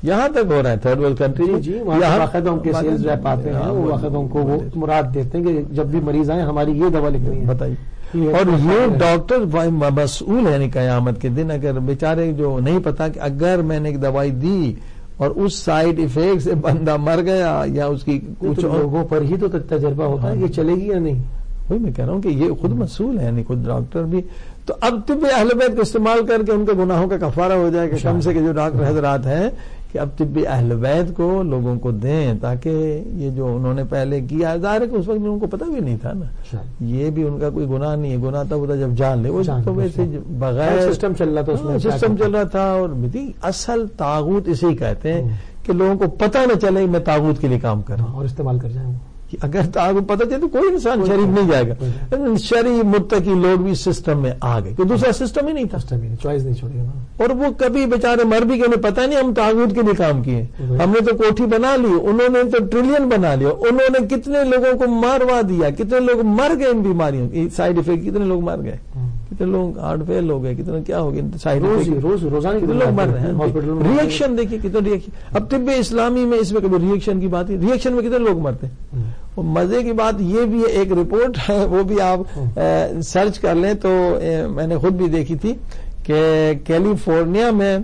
یہاں تک ہو رہا ہے تھرڈ ورلڈ کنٹری جی جی وہاں باقاعدہ کے سیلز ریپ آتے ہیں، وہ باقاعدہ کو وہ مراد دیتے ہیں کہ جب بھی مریض آئے ہماری یہ دوا لکھنی ہے. بتائیے. اور یہ ڈاکٹر مسئول ہے قیامت کے دن، اگر بیچارے جو نہیں پتا کہ اگر میں نے ایک دوائی دی اور اس سائیڈ افیکٹ سے بندہ مر گیا یا اس کی کچھ لوگوں پر ہی تو تجربہ ہوتا ہے کہ چلے گی یا نہیں. وہی میں کہہ رہا ہوں کہ یہ خود مسئول ہے، یعنی خود ڈاکٹر بھی. تو اب طب اہل بیت کو استعمال کر کے ان کے گناہوں کا کفارہ ہو جائے کہ کم سے کہ جو ڈاکٹر حضرات ہیں کہ اب طب اہل بیت کو لوگوں کو دیں تاکہ یہ جو انہوں نے پہلے کیا، ظاہر ہے کہ اس وقت ان کو پتہ بھی نہیں تھا نا، یہ بھی ان کا کوئی گناہ نہیں ہے. گناہ تب ہوتا جب جان لے، وہ تو ویسے بغیر سسٹم چل رہا تھا، اس میں سسٹم چل رہا تھا. اور اصل طاغوت اسے کہتے ہیں کہ لوگوں کو پتہ نہ چلے میں طاغوت کے لیے کام کر رہا ہوں اور استعمال کر جائیں. اگر طاغوت پتہ چلے تو کوئی انسان شریف نہیں جائے گا. شرعی متقی لوگ بھی سسٹم میں آ گئے، کوئی دوسرا سسٹم ہی نہیں تھا، چوائس نہیں چھوڑی. اور وہ کبھی بیچارے مر بھی گئے، پتہ نہیں ہم طاغوت کے لیے کام کیے. ہم نے تو کوٹھی بنا لی، انہوں نے تو ٹریلین بنا لیا. انہوں نے کتنے لوگوں کو ماروا دیا، کتنے لوگ مر گئے ان بیماریوں کی سائیڈ افیکٹ. کتنے لوگ مر گئے، کتنے لوگ ہارٹ فیل ہو گئے، کتنے کیا ہو گئے سائیڈ افیکٹ، روز روزانہ کتنے لوگ مر رہے ہیں. ریئیکشن دیکھیے کتنے ریئیکشن. اب طب اسلامی میں اس میں کبھی ریئیکشن کی بات ہے، ریئیکشن میں کتنے لوگ مرتے ہیں. مزے کی بات یہ بھی ہے، ایک رپورٹ ہے وہ بھی آپ سرچ کر لیں تو میں نے خود بھی دیکھی تھی کہ کیلیفورنیا میں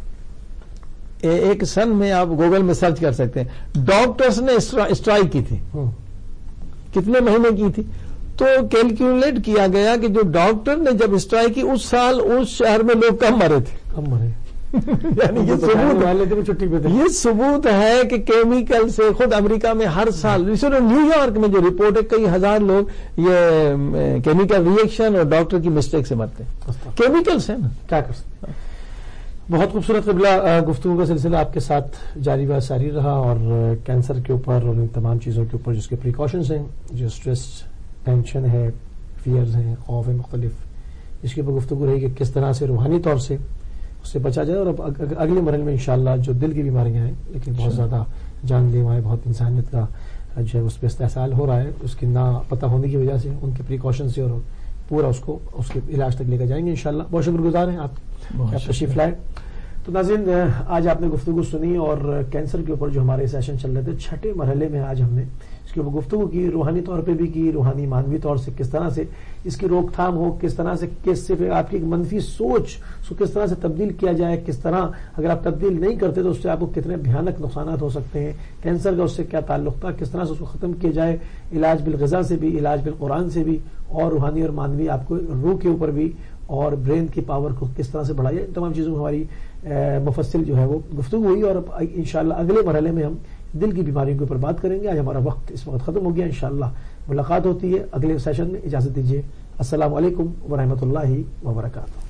ایک سن میں آپ گوگل میں سرچ کر سکتے ہیں، ڈاکٹرز نے اسٹرائک کی تھی. کتنے مہینے کی تھی؟ تو کیلکولیٹ کیا گیا کہ جو ڈاکٹر نے جب اسٹرائک کی اس سال اس شہر میں لوگ کم مرے تھے. کم مرے یعنی یہ ثبوت والے چھٹی پہ یہ ثبوت ہے کہ کیمیکل سے خود امریکہ میں ہر سال نیو یارک میں جو رپورٹ ہے کئی ہزار لوگ یہ کیمیکل ریئیکشن اور ڈاکٹر کی مسٹیک سے مرتے ہیں. کیمیکل سے نا کیا کر سکتے. بہت خوبصورت قبلہ گفتگو کا سلسلہ آپ کے ساتھ جاری و ساری رہا، اور کینسر کے اوپر اور ان تمام چیزوں کے اوپر جس کے پریکاشنز ہیں، جو اسٹریس ٹینشن ہے، فیئرز ہیں، خوف ہے مختلف، اس کے اوپر گفتگو رہی کہ کس طرح سے روحانی طور سے اس سے بچا جائے. اور اب اگلے مرحلے میں انشاءاللہ جو دل کی بیماریاں ہیں لیکن بہت زیادہ جان لیوا ہے، بہت انسانیت کا جو ہے اس پہ استحصال ہو رہا ہے، اس کی نہ پتہ ہونے کی وجہ سے ان کے پریکاشن سے اور پورا اس کو اس کے علاج تک لے کر جائیں گے انشاءاللہ. بہت شکر گزار ہیں آپ تشریف لائے. تو ناظرین آج آپ نے گفتگو سنی اور کینسر کے اوپر جو ہمارے سیشن چل رہے تھے چھٹے مرحلے میں آج ہم نے اس کے اوپر گفتگو کی، روحانی طور پہ بھی کی، روحانی مانوی طور سے کس طرح سے اس کی روک تھام ہو، کس طرح سے کس سے آپ کی ایک منفی سوچ اس کو کس طرح سے تبدیل کیا جائے، کس طرح اگر آپ تبدیل نہیں کرتے تو اس سے آپ کو کتنے بھیانک نقصانات ہو سکتے ہیں، کینسر کا اس سے کیا تعلق تھا، کس طرح سے اس کو ختم کیا جائے، علاج بالغذا سے بھی، علاج بالقرآن سے بھی، اور روحانی اور مانوی آپ کو روح کے اوپر بھی اور برین کی پاور کو کس طرح سے بڑھایا. ان تمام چیزوں میں ہماری مفصل جو ہے وہ گفتگو ہوئی، اور انشاءاللہ اگلے مرحلے میں ہم دل کی بیماریوں کے اوپر بات کریں گے. آج ہمارا وقت اس وقت ختم ہو گیا. انشاءاللہ ملاقات ہوتی ہے اگلے سیشن میں. اجازت دیجیے. السلام علیکم ورحمۃ اللہ وبرکاتہ.